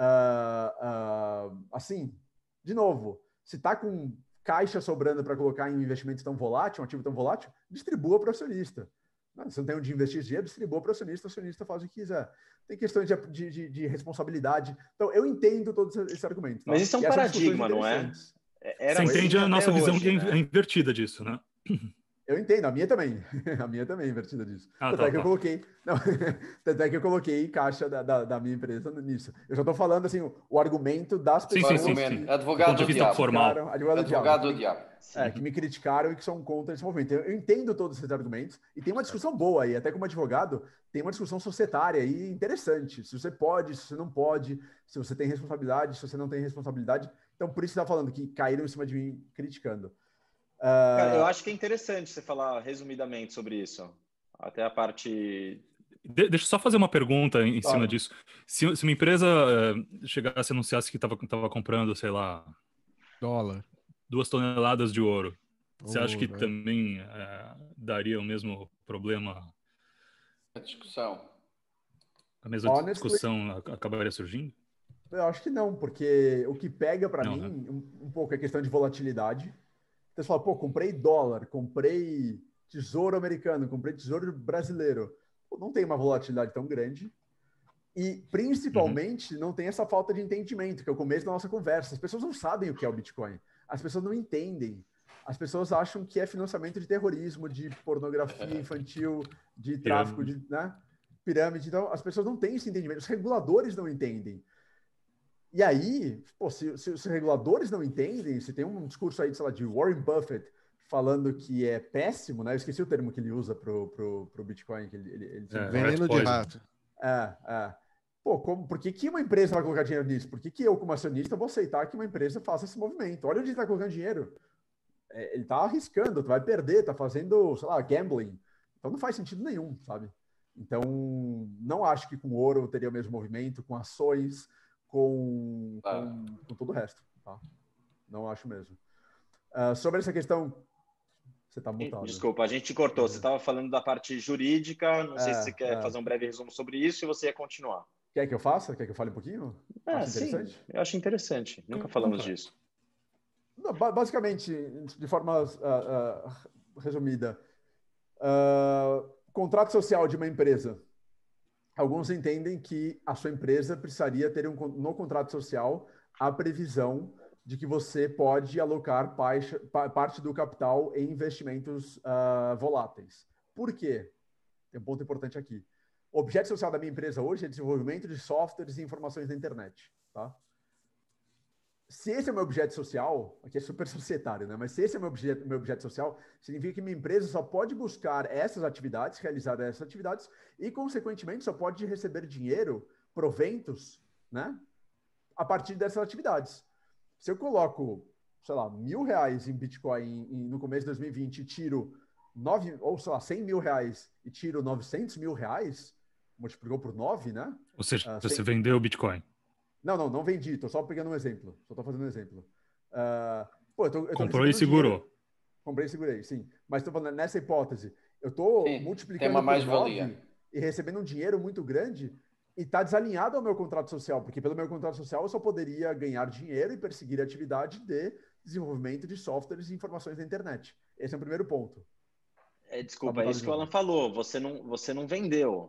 assim, de novo, se está com caixa sobrando para colocar em um investimento tão volátil, um ativo tão volátil, distribua para o acionista. Você não tem onde investir esse dinheiro, distribua para o acionista faz o que quiser. Tem questões de responsabilidade. Então, eu entendo todos esses argumentos. Tá? Mas isso é um paradigma, não é? Você entende a nossa visão que é invertida disso, né? Eu entendo, a minha também. A minha também é invertida disso. Tanto é que eu coloquei. Não, tanto é que eu coloquei caixa da minha empresa nisso. Eu já estou falando assim, o argumento das pessoas. Sim. Advogado do diabo. Formal. Advogado do diabo. Que me criticaram e que são contra esse movimento. Eu entendo todos esses argumentos e tem uma discussão boa aí, até como advogado, tem uma discussão societária aí interessante. Se você pode, se você não pode, se você tem responsabilidade, se você não tem responsabilidade. Então, por isso que você está falando que caíram em cima de mim criticando. Cara, eu acho que é interessante você falar resumidamente sobre isso. Até a parte... Deixa eu só fazer uma pergunta em cima disso. Se uma empresa chegasse e anunciasse que estava comprando, sei lá... Dólar. 2 toneladas de ouro. Você acha que também daria o mesmo problema? A discussão. A mesma discussão acabaria surgindo? Eu acho que não, porque o que pega para mim um pouco é questão de volatilidade. Então você fala, pô, comprei dólar, comprei tesouro americano, comprei tesouro brasileiro. Pô, não tem uma volatilidade tão grande. E, principalmente, não tem essa falta de entendimento, que é o começo da nossa conversa. As pessoas não sabem o que é o Bitcoin. As pessoas não entendem. As pessoas acham que é financiamento de terrorismo, de pornografia infantil, de tráfico, de pirâmide. Então, as pessoas não têm esse entendimento. Os reguladores não entendem. E aí, pô, se os reguladores não entendem, se tem um discurso aí, sei lá, de Warren Buffett falando que é péssimo, né? Eu esqueci o termo que ele usa pro Bitcoin. Que ele veneno de rato. Pô, por que uma empresa vai colocar dinheiro nisso? Por que eu, como acionista, vou aceitar que uma empresa faça esse movimento? Olha onde ele está colocando dinheiro. Ele está arriscando, tu vai perder, está fazendo, sei lá, gambling. Então não faz sentido nenhum, sabe? Então, não acho que com ouro teria o mesmo movimento, com ações, com todo o resto. Tá? Não acho mesmo. Sobre essa questão... Você está mutado. Desculpa, a gente te cortou. Você estava falando da parte jurídica. Não sei se você quer fazer um breve resumo sobre isso e você ia continuar. Quer que eu faça? Quer que eu fale um pouquinho? Acho interessante? Sim, eu acho interessante. Nunca falamos disso. Não, basicamente, de forma resumida, contrato social de uma empresa. Alguns entendem que a sua empresa precisaria ter no contrato social a previsão de que você pode alocar parte do capital em investimentos voláteis. Por quê? Tem um ponto importante aqui. O objeto social da minha empresa hoje é desenvolvimento de softwares e informações da internet. Tá? Se esse é o meu objeto social, aqui é super societário, né? Mas se esse é o meu objeto social, significa que minha empresa só pode buscar essas atividades, realizar essas atividades e, consequentemente, só pode receber dinheiro, proventos, né? A partir dessas atividades. Se eu coloco, sei lá, R$1.000 em Bitcoin no começo de 2020 e tiro 100 mil reais e tiro 900 mil reais, multiplicou por 9, né? Ou seja, você vendeu o Bitcoin. Não vendi, estou só pegando um exemplo. Só estou fazendo um exemplo. Comprou e segurou. Dinheiro. Comprei e segurei, sim. Mas estou falando, nessa hipótese, eu estou multiplicando por 9 e recebendo um dinheiro muito grande e está desalinhado ao meu contrato social, porque pelo meu contrato social eu só poderia ganhar dinheiro e perseguir a atividade de desenvolvimento de softwares e informações da internet. Esse é o primeiro ponto. Desculpa, é isso que o Alan falou. Você não vendeu.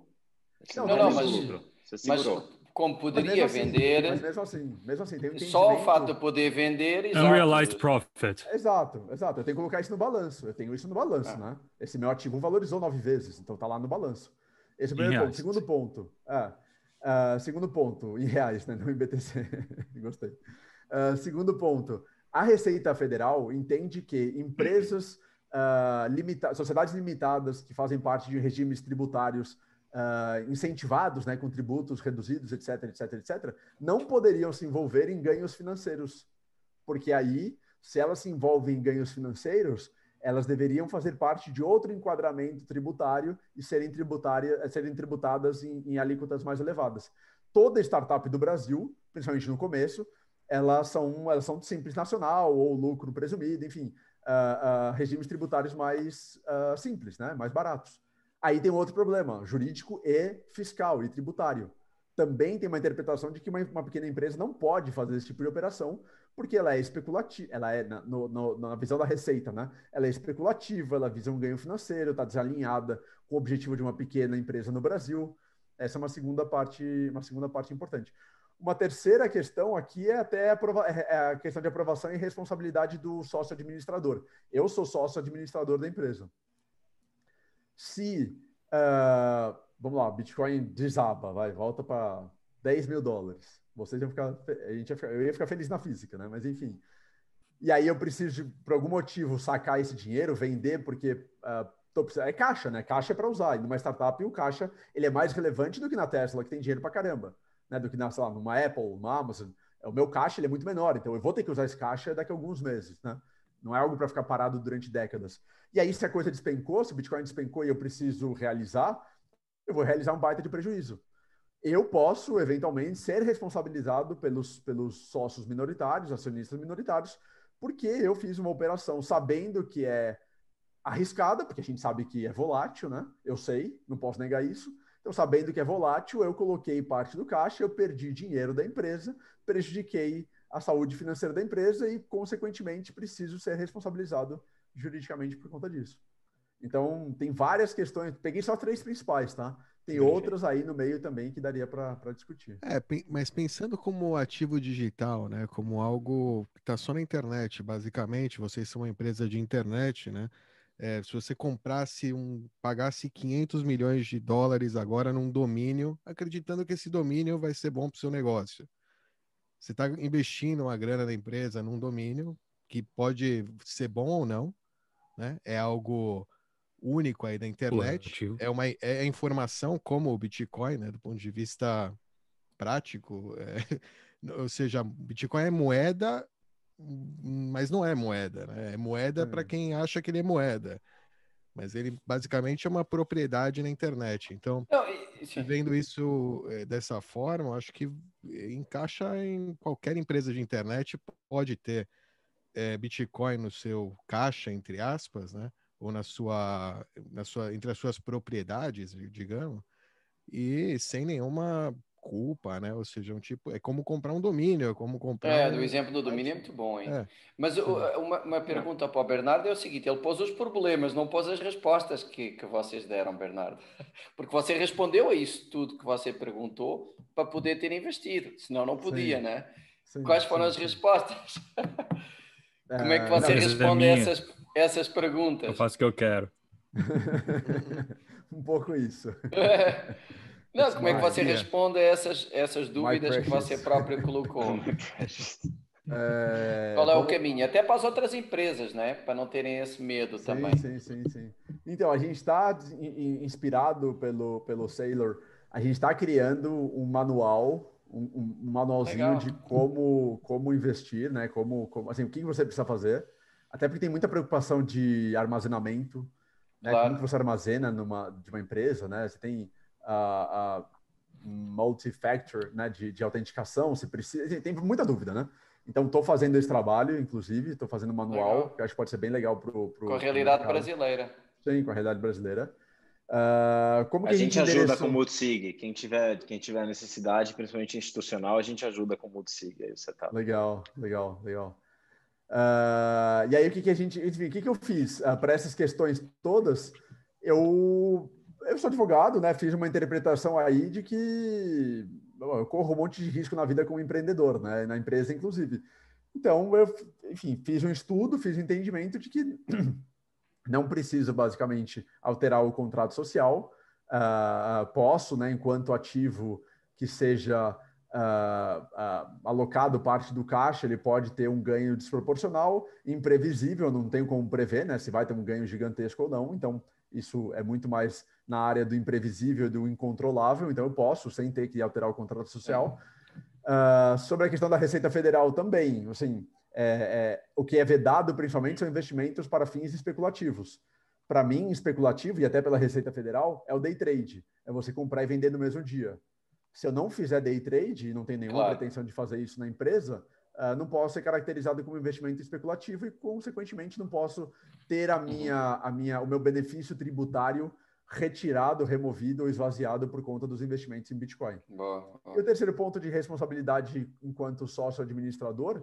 Você segurou. Como poderia vender... Mas mesmo assim, tem um entendimento... Só o fato de poder vender... Unrealized profit. Exato. Eu tenho que colocar isso no balanço. Eu tenho isso no balanço, né? Esse meu ativo valorizou 9 vezes, então tá lá no balanço. Esse é o primeiro ponto. Segundo ponto, em reais, né? Não em BTC. Gostei. Segundo ponto, a Receita Federal entende que empresas sociedades limitadas que fazem parte de regimes tributários incentivados, né, com tributos reduzidos, etc., não poderiam se envolver em ganhos financeiros. Porque aí, se elas se envolvem em ganhos financeiros, elas deveriam fazer parte de outro enquadramento tributário e serem tributadas em alíquotas mais elevadas. Toda startup do Brasil, principalmente no começo, elas são de Simples Nacional ou lucro presumido, enfim, regimes tributários mais simples, né? Mais baratos. Aí tem outro problema, jurídico e fiscal e tributário. Também tem uma interpretação de que uma pequena empresa não pode fazer esse tipo de operação porque ela é especulativa, ela é, na visão da Receita, né? Ela é especulativa, ela visa um ganho financeiro, está desalinhada com o objetivo de uma pequena empresa no Brasil. Essa é uma segunda parte importante. Uma terceira questão aqui é até a questão de aprovação e responsabilidade do sócio administrador. Eu sou sócio administrador da empresa. Se, vamos lá, Bitcoin desaba, volta para $10 mil. Vocês iam ficar, eu ia ficar feliz na física, né? Mas enfim. E aí eu preciso, por algum motivo, sacar esse dinheiro, vender, porque é caixa, né? Caixa é para usar. E numa startup, o caixa ele é mais relevante do que na Tesla, que tem dinheiro para caramba. Né, do que sei lá, numa Apple, numa Amazon. O meu caixa ele é muito menor, então eu vou ter que usar esse caixa daqui a alguns meses, né? Não é algo para ficar parado durante décadas. E aí, se a coisa despencou, se o Bitcoin despencou e eu preciso realizar, eu vou realizar um baita de prejuízo. Eu posso, eventualmente, ser responsabilizado pelos sócios minoritários, acionistas minoritários, porque eu fiz uma operação sabendo que é arriscada, porque a gente sabe que é volátil, né? Eu sei, não posso negar isso. Então, sabendo que é volátil, eu coloquei parte do caixa, eu perdi dinheiro da empresa, prejudiquei a saúde financeira da empresa e, consequentemente, preciso ser responsabilizado juridicamente por conta disso. Então, tem várias questões. Peguei só 3 principais, tá? Tem outras aí no meio também que daria para discutir. Mas pensando como ativo digital, né? Como algo que está só na internet, basicamente, vocês são uma empresa de internet, né? Se você pagasse 500 milhões de dólares agora num domínio, acreditando que esse domínio vai ser bom para o seu negócio. Você está investindo uma grana da empresa num domínio que pode ser bom ou não, né? É algo único aí da internet. É informação como o Bitcoin, né? Do ponto de vista prático. Ou seja, Bitcoin é moeda, mas não é moeda, né? É moeda para quem acha que ele é moeda. Mas ele basicamente é uma propriedade na internet. Então, vendo isso dessa forma, eu acho que encaixa em qualquer empresa de internet, pode ter Bitcoin no seu caixa, entre aspas, né? Ou entre as suas propriedades, digamos, e sem nenhuma culpa, né? Ou seja, é como comprar um domínio, é como comprar o exemplo do domínio é muito bom, hein? Mas uma pergunta para o Bernardo é o seguinte: ele pôs os problemas, não pôs as respostas que vocês deram, Bernardo. Porque você respondeu a isso tudo que você perguntou para poder ter investido, senão não podia, né? Quais foram as respostas? Como é que você responde essas perguntas? Eu faço o que eu quero. Um pouco isso. Não, como é que você responde a essas dúvidas que você próprio colocou? Qual é o caminho? Até para as outras empresas, né? Para não terem esse medo também. Sim. Então, a gente está inspirado pelo Saylor. A gente está criando um manual, um manualzinho de como investir, né? Assim, o que você precisa fazer. Até porque tem muita preocupação de armazenamento, né? Como que você armazena de uma empresa, né? Você tem a multi-factor, né? De autenticação, se precisa. Tem muita dúvida, né? Então, estou fazendo esse trabalho, inclusive, estou fazendo um manual, que eu acho que pode ser bem legal com a realidade brasileira. Sim, com a realidade brasileira. Como que a gente ajuda com o Multisig. Quem tiver necessidade, principalmente institucional, a gente ajuda com o Multisig. Aí você tá. Legal. E aí, o que eu fiz? Para essas questões todas, eu sou advogado, né? Fiz uma interpretação aí de que eu corro um monte de risco na vida como empreendedor, né? Na empresa, inclusive. Então, fiz um estudo, fiz um entendimento de que não preciso, basicamente, alterar o contrato social. Posso, né, enquanto ativo que seja alocado parte do caixa, ele pode ter um ganho desproporcional, imprevisível, não tenho como prever, né, se vai ter um ganho gigantesco ou não. Então, isso é muito mais na área do imprevisível, do incontrolável. Então, eu posso, sem ter que alterar o contrato social. Sobre a questão da Receita Federal também, assim, o que é vedado principalmente são investimentos para fins especulativos. Para mim, especulativo, e até pela Receita Federal, é o day trade. É você comprar e vender no mesmo dia. Se eu não fizer day trade, e não tenho nenhuma pretensão de fazer isso na empresa, não posso ser caracterizado como investimento especulativo e, consequentemente, não posso ter o meu benefício tributário retirado, removido ou esvaziado por conta dos investimentos em Bitcoin. E o terceiro ponto de responsabilidade enquanto sócio administrador,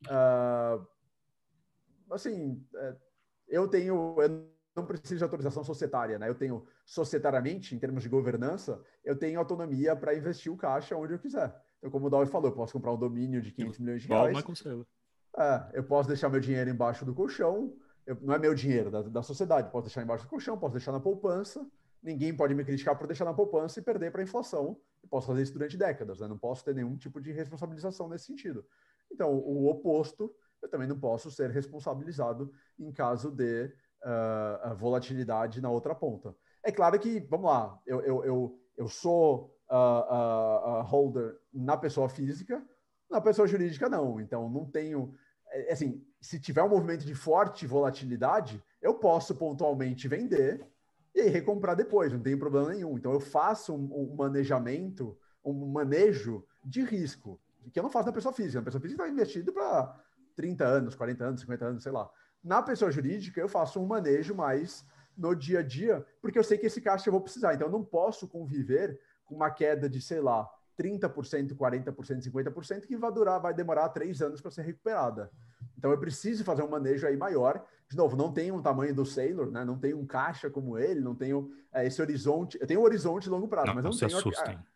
eu não preciso de autorização societária, né? Eu tenho, societariamente, em termos de governança, eu tenho autonomia para investir o caixa onde eu quiser. Então, como o Dawi falou, eu posso comprar um domínio de 500 milhões de reais. Eu posso deixar meu dinheiro embaixo do colchão. Não é meu dinheiro, da sociedade. Posso deixar embaixo do colchão, posso deixar na poupança. Ninguém pode me criticar por deixar na poupança e perder para a inflação. Eu posso fazer isso durante décadas, né? Não posso ter nenhum tipo de responsabilização nesse sentido. Então, o oposto, eu também não posso ser responsabilizado em caso de volatilidade na outra ponta. É claro que, vamos lá, eu sou holder na pessoa física, na pessoa jurídica não. Então, não tenho... assim, se tiver um movimento de forte volatilidade, eu posso pontualmente vender e aí recomprar depois, não tem problema nenhum. Então eu faço um manejamento, um manejo de risco, que eu não faço na pessoa física. Na pessoa física está investido para 30 anos, 40 anos, 50 anos, sei lá. Na pessoa jurídica, eu faço um manejo mais no dia a dia, porque eu sei que esse caixa eu vou precisar. Então eu não posso conviver com uma queda de, sei lá, 30%, 40%, 50%, que vai demorar 3 anos para ser recuperada. Então eu preciso fazer um manejo aí maior. De novo, não tenho um tamanho do Sailor, né? Não tenho um caixa como ele, não tenho esse horizonte. Eu tenho um horizonte de longo prazo, mas não tenho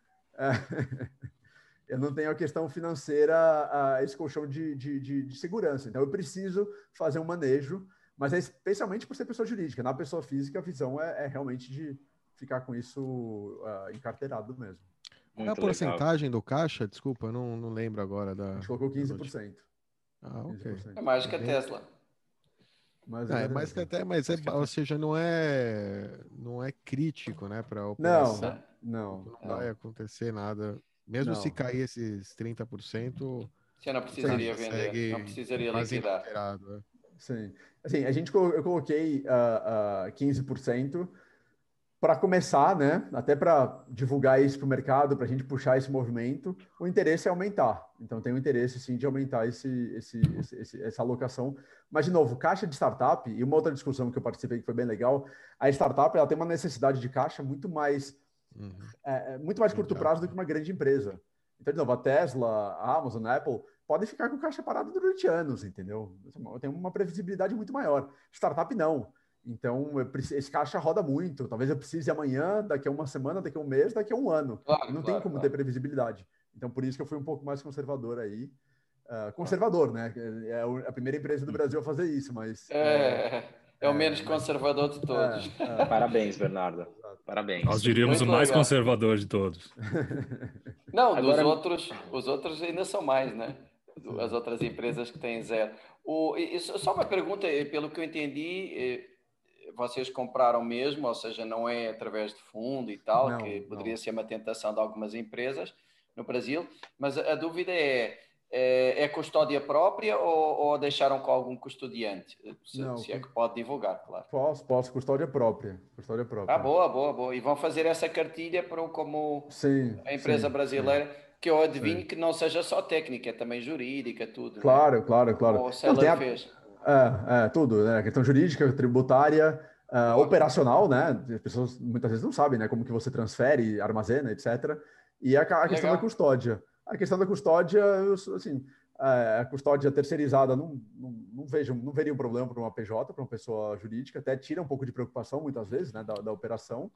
eu não tenho a questão financeira, esse colchão de segurança. Então eu preciso fazer um manejo, mas é especialmente por ser pessoa jurídica. Na pessoa física, a visão é realmente de ficar com isso encarteirado mesmo. Qual é a porcentagem do caixa? Desculpa, eu não lembro agora da. A gente colocou 15%. Ok. 15%. É mais que a Tesla. Mais que até, mas ou seja, não é crítico, né, para operação. Não vai acontecer nada. Mesmo se cair esses 30%, você não precisaria vender, não precisaria liquidar. Sim. Assim, eu coloquei 15%. Para começar, né, até para divulgar isso para o mercado, para a gente puxar esse movimento, o interesse é aumentar. Então, tem o interesse, sim, de aumentar essa alocação. Mas, de novo, caixa de startup, e uma outra discussão que eu participei que foi bem legal, a startup ela tem uma necessidade de caixa muito mais curto prazo do que uma grande empresa. Então, de novo, a Tesla, a Amazon, a Apple podem ficar com caixa parado durante anos, entendeu? Tem uma previsibilidade muito maior. Startup, não. Então, esse caixa roda muito. Talvez eu precise amanhã, daqui a uma semana, daqui a um mês, daqui a um ano. Não tem como ter previsibilidade. Então, por isso que eu fui um pouco mais conservador aí. Conservador, né? É a primeira empresa do Brasil a fazer isso, mas... É o menos conservador de todos. Parabéns, Bernardo. Parabéns. Nós diríamos muito o mais legal. Conservador de todos. Não, agora... os outros ainda são mais, né? As outras empresas que têm zero. Só uma pergunta, pelo que eu entendi... Vocês compraram mesmo, ou seja, não é através de fundo e tal, que poderia ser uma tentação de algumas empresas no Brasil, mas a dúvida é custódia própria ou deixaram com algum custodiante? Se é que pode divulgar, claro. Posso, custódia própria. Boa. E vão fazer essa cartilha como a empresa brasileira, que eu adivinho que não seja só técnica, é também jurídica, tudo. Claro. O Seller fez. Tudo, né? Questão jurídica, tributária, operacional, né? As pessoas muitas vezes não sabem, né? Como que você transfere, armazena, etc. E a questão da custódia. A questão da custódia, assim, a custódia terceirizada não veria um problema para uma PJ, para uma pessoa jurídica, até tira um pouco de preocupação, muitas vezes, né? Da operação.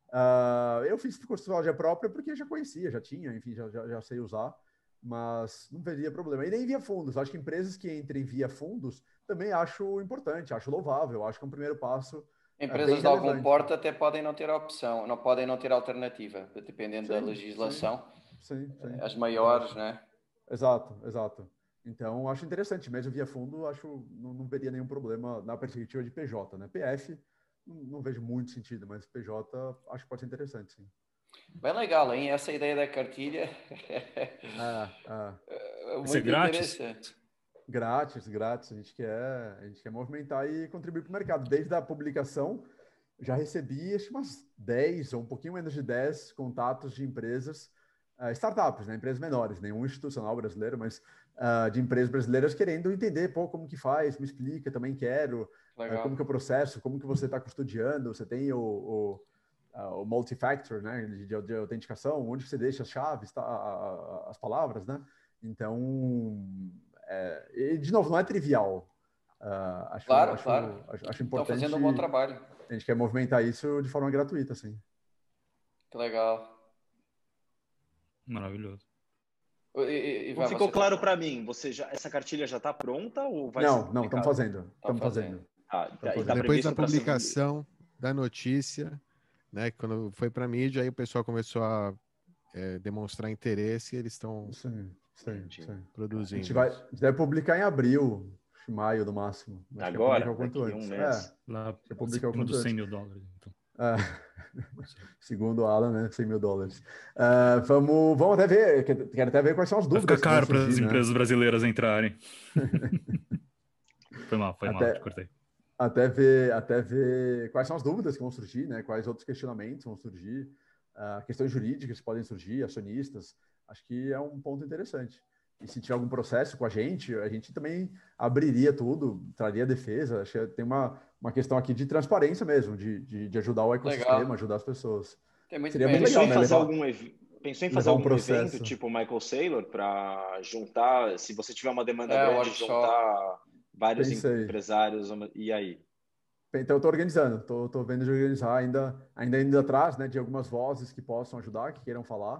Eu fiz custódia própria porque já conhecia, já tinha, enfim, já sei usar. Mas não veria problema. E nem via fundos. Acho que empresas que entrem via fundos também acho importante, acho louvável. Acho que é um primeiro passo. Empresas de algum porte até podem não ter opção, não podem não ter alternativa, dependendo da legislação. Sim. As maiores, né? Exato. Então, acho interessante. Mesmo via fundo, não veria nenhum problema na perspectiva de PJ, né? PF, não vejo muito sentido, mas PJ acho que pode ser interessante, sim. Bem legal, hein? Essa ideia da cartilha. Vai ser grátis? Grátis. A gente quer movimentar e contribuir para o mercado. Desde a publicação, já recebi acho, umas 10 ou um pouquinho menos de 10 contatos de empresas, startups, né? Empresas menores, nenhum institucional brasileiro, mas de empresas brasileiras querendo entender, como que faz, me explica, também quero, como que é o processo, como que você está custodiando, você tem o multifactor, né, de autenticação, onde você deixa as chaves, as palavras, né? Então, e de novo, não é trivial. Acho importante. Estão fazendo um bom trabalho. A gente quer movimentar isso de forma gratuita, sim. Que legal. Maravilhoso. Não ficou claro para mim, essa cartilha já está pronta ou vai ser publicada? Não, estamos fazendo. Depois da publicação da notícia, né, quando foi para a mídia, aí o pessoal começou a demonstrar interesse e eles estão produzindo. A gente vai publicar em abril, maio no máximo. Agora, daqui a um mês. Lá publicar o quanto $100 mil. Então. Segundo o Alan, né? $100 mil. Vamos até ver, quero até ver quais são as dúvidas. Vai ficar caro para as empresas brasileiras entrarem. Foi mal, te cortei. Até ver quais são as dúvidas que vão surgir, né? Quais outros questionamentos vão surgir, questões jurídicas que podem surgir, acionistas. Acho que é um ponto interessante. E se tiver algum processo com a gente também abriria tudo, traria defesa. Acho que tem uma questão aqui de transparência mesmo, de ajudar o ecossistema, legal. Ajudar as pessoas. Seria muito legal, né? Pensou em fazer algum evento tipo Michael Saylor para juntar, se você tiver uma demanda grande, juntar vários empresários, e aí? Então, eu estou organizando, estou vendo de organizar, ainda indo atrás, né, de algumas vozes que possam ajudar, que queiram falar.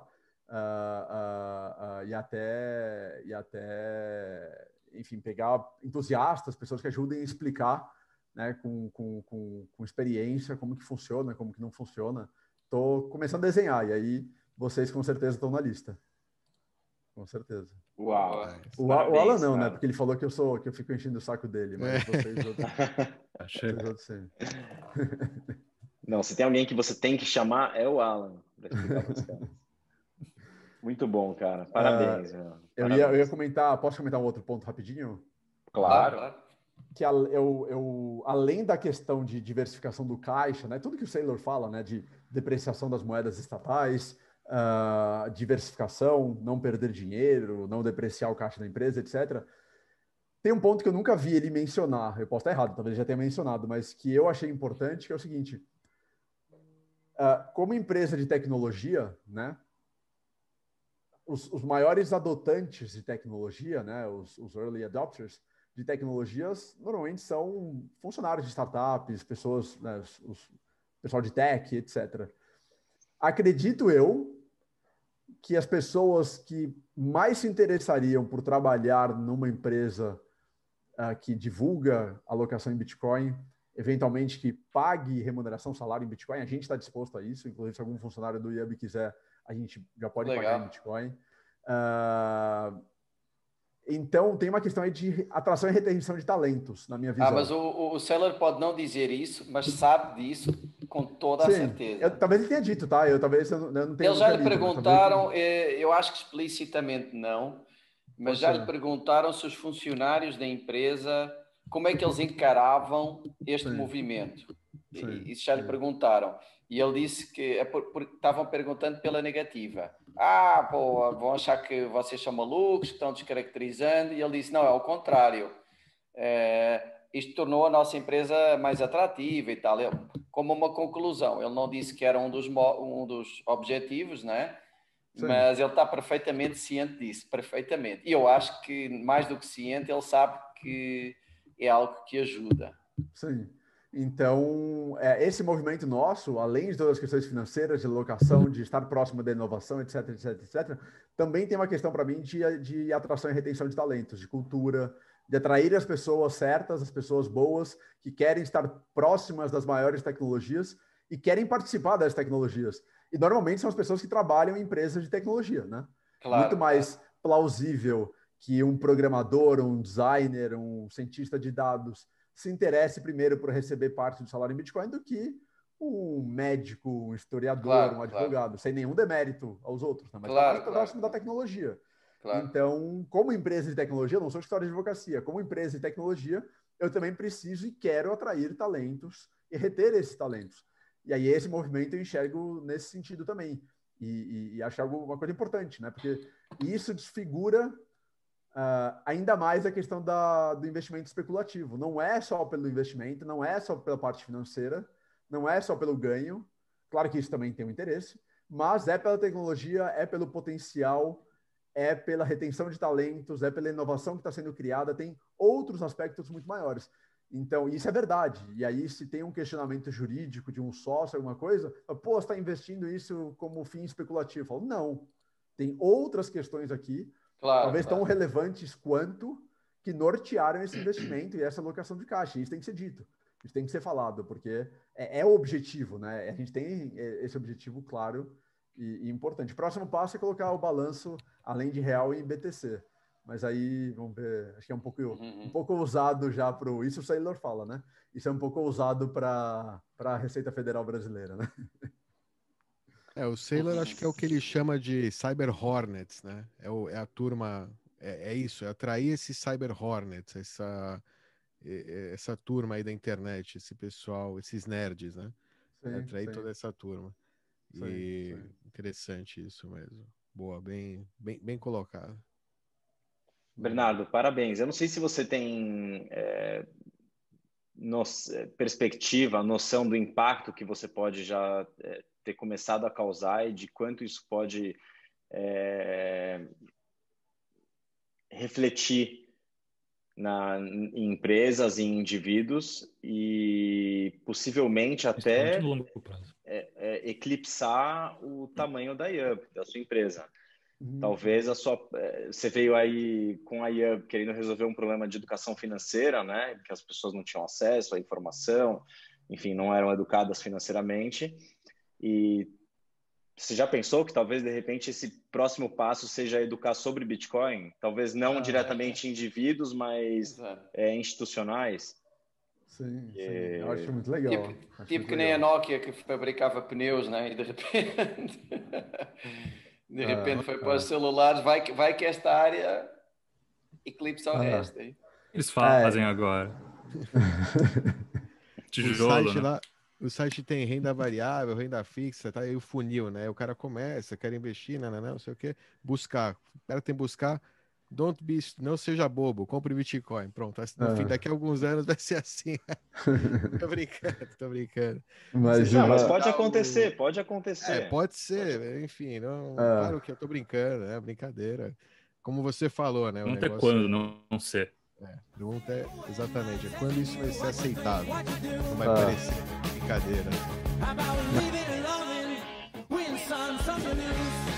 E até, enfim, pegar entusiastas, pessoas que ajudem a explicar, né, com experiência, como que funciona, como que não funciona. Estou começando a desenhar, e aí vocês com certeza estão na lista. Com certeza. Uau! O Alan não, né? Porque ele falou que eu fico enchendo o saco dele, mas vocês outros sim. Não, se tem alguém que você tem que chamar, é o Alan, para explicar para os caras. Muito bom, cara. Parabéns. Eu ia comentar, posso comentar um outro ponto rapidinho? Claro. Que além da questão de diversificação do caixa, né, tudo que o Saylor fala, né, de depreciação das moedas estatais, diversificação, não perder dinheiro, não depreciar o caixa da empresa, etc. Tem um ponto que eu nunca vi ele mencionar, eu posso estar errado, talvez ele já tenha mencionado, mas que eu achei importante, que é o seguinte, como empresa de tecnologia, né, os maiores adotantes de tecnologia, né, os early adopters de tecnologias, normalmente são funcionários de startups, pessoas, né, pessoal de tech, etc. Acredito eu que as pessoas que mais se interessariam por trabalhar numa empresa que divulga alocação em Bitcoin, eventualmente que pague remuneração, salário em Bitcoin, a gente está disposto a isso, inclusive se algum funcionário do IAB quiser, a gente já pode pagar em Bitcoin. Então, tem uma questão aí de atração e retenção de talentos, na minha visão. Mas o Saylor pode não dizer isso, mas sabe disso com toda a certeza. Talvez ele tenha dito, tá? Eu não tenho. Eles já lhe perguntaram, eu acho que explicitamente não, mas já lhe perguntaram se os funcionários da empresa, como é que eles encaravam este movimento. Isso já lhe perguntaram. E ele disse que estavam perguntando pela negativa. Vão achar que vocês são malucos, que estão descaracterizando. E ele disse, não, é o contrário. Isto tornou a nossa empresa mais atrativa e tal. Como uma conclusão. Ele não disse que era um dos objetivos, né? Mas ele está perfeitamente ciente disso. Perfeitamente. E eu acho que, mais do que ciente, ele sabe que é algo que ajuda. Sim. Então, esse movimento nosso, além de todas as questões financeiras, de alocação, de estar próximo da inovação, etc., também tem uma questão para mim de atração e retenção de talentos, de cultura, de atrair as pessoas certas, as pessoas boas, que querem estar próximas das maiores tecnologias e querem participar das tecnologias. E normalmente são as pessoas que trabalham em empresas de tecnologia, né? Claro, muito mais plausível que um programador, um designer, um cientista de dados se interesse primeiro por receber parte do salário em Bitcoin do que um médico, um historiador, um advogado, sem nenhum demérito aos outros, né? Mas está mais próximo da tecnologia. Então, como empresa de tecnologia, eu não sou escritório de advocacia, como empresa de tecnologia, eu também preciso e quero atrair talentos e reter esses talentos. E aí esse movimento eu enxergo nesse sentido também. E acho uma coisa importante, né? Porque isso desfigura ainda mais a questão do investimento especulativo. Não é só pelo investimento, não é só pela parte financeira, não é só pelo ganho. Claro que isso também tem um interesse, mas é pela tecnologia, é pelo potencial, é pela retenção de talentos, é pela inovação que está sendo criada, tem outros aspectos muito maiores. Então, isso é verdade. E aí, se tem um questionamento jurídico de um sócio, alguma coisa, pô, você está investindo isso como fim especulativo. Eu falo, não. Tem outras questões aqui, talvez tão relevantes quanto, que nortearam esse investimento e essa alocação de caixa. Isso tem que ser dito. Isso tem que ser falado, porque é o objetivo, né? A gente tem esse objetivo claro e importante. O próximo passo é colocar o balanço, além de real, em BTC. Mas aí, vamos ver, acho que é um pouco ousado já para isso o Saylor fala, né? Isso é um pouco ousado para a Receita Federal brasileira, né? O Saylor acho que é o que ele chama de Cyber Hornets, né? É a turma, é isso, é atrair esses Cyber Hornets, essa turma aí da internet, esse pessoal, esses nerds, né? Sim, atrair sim. toda essa turma. Sim. Interessante isso mesmo. Boa, bem colocado. Bernardo, parabéns. Eu não sei se você tem perspectiva, noção do impacto que você pode já ter começado a causar e de quanto isso pode refletir em empresas e em indivíduos e possivelmente até eclipsar o tamanho da IUB, da sua empresa. Talvez você veio aí com a IUB querendo resolver um problema de educação financeira, né? Que as pessoas não tinham acesso à informação, enfim, não eram educadas financeiramente. E você já pensou que talvez, de repente, esse próximo passo seja educar sobre Bitcoin? Talvez não diretamente indivíduos, mas institucionais? Sim, eu acho muito legal. Tipo que nem a Nokia que fabricava pneus, né? E de repente foi para os celulares, vai que esta área eclipsa o resto. Hein? Eles fazem agora. Tijolo, né? O site tem renda variável, renda fixa, tá aí o funil, né? O cara começa, quer investir, não sei o quê, buscar. O cara tem que buscar, não seja bobo, compre Bitcoin. Pronto, no fim, daqui a alguns anos vai ser assim. Tô brincando. Mas pode acontecer, pode acontecer. Pode ser, enfim, claro que eu tô brincando, é brincadeira. Como você falou, né? Pergunta é quando, não sei. Pergunta é exatamente quando isso vai ser aceitável. Não vai parecer brincadeira.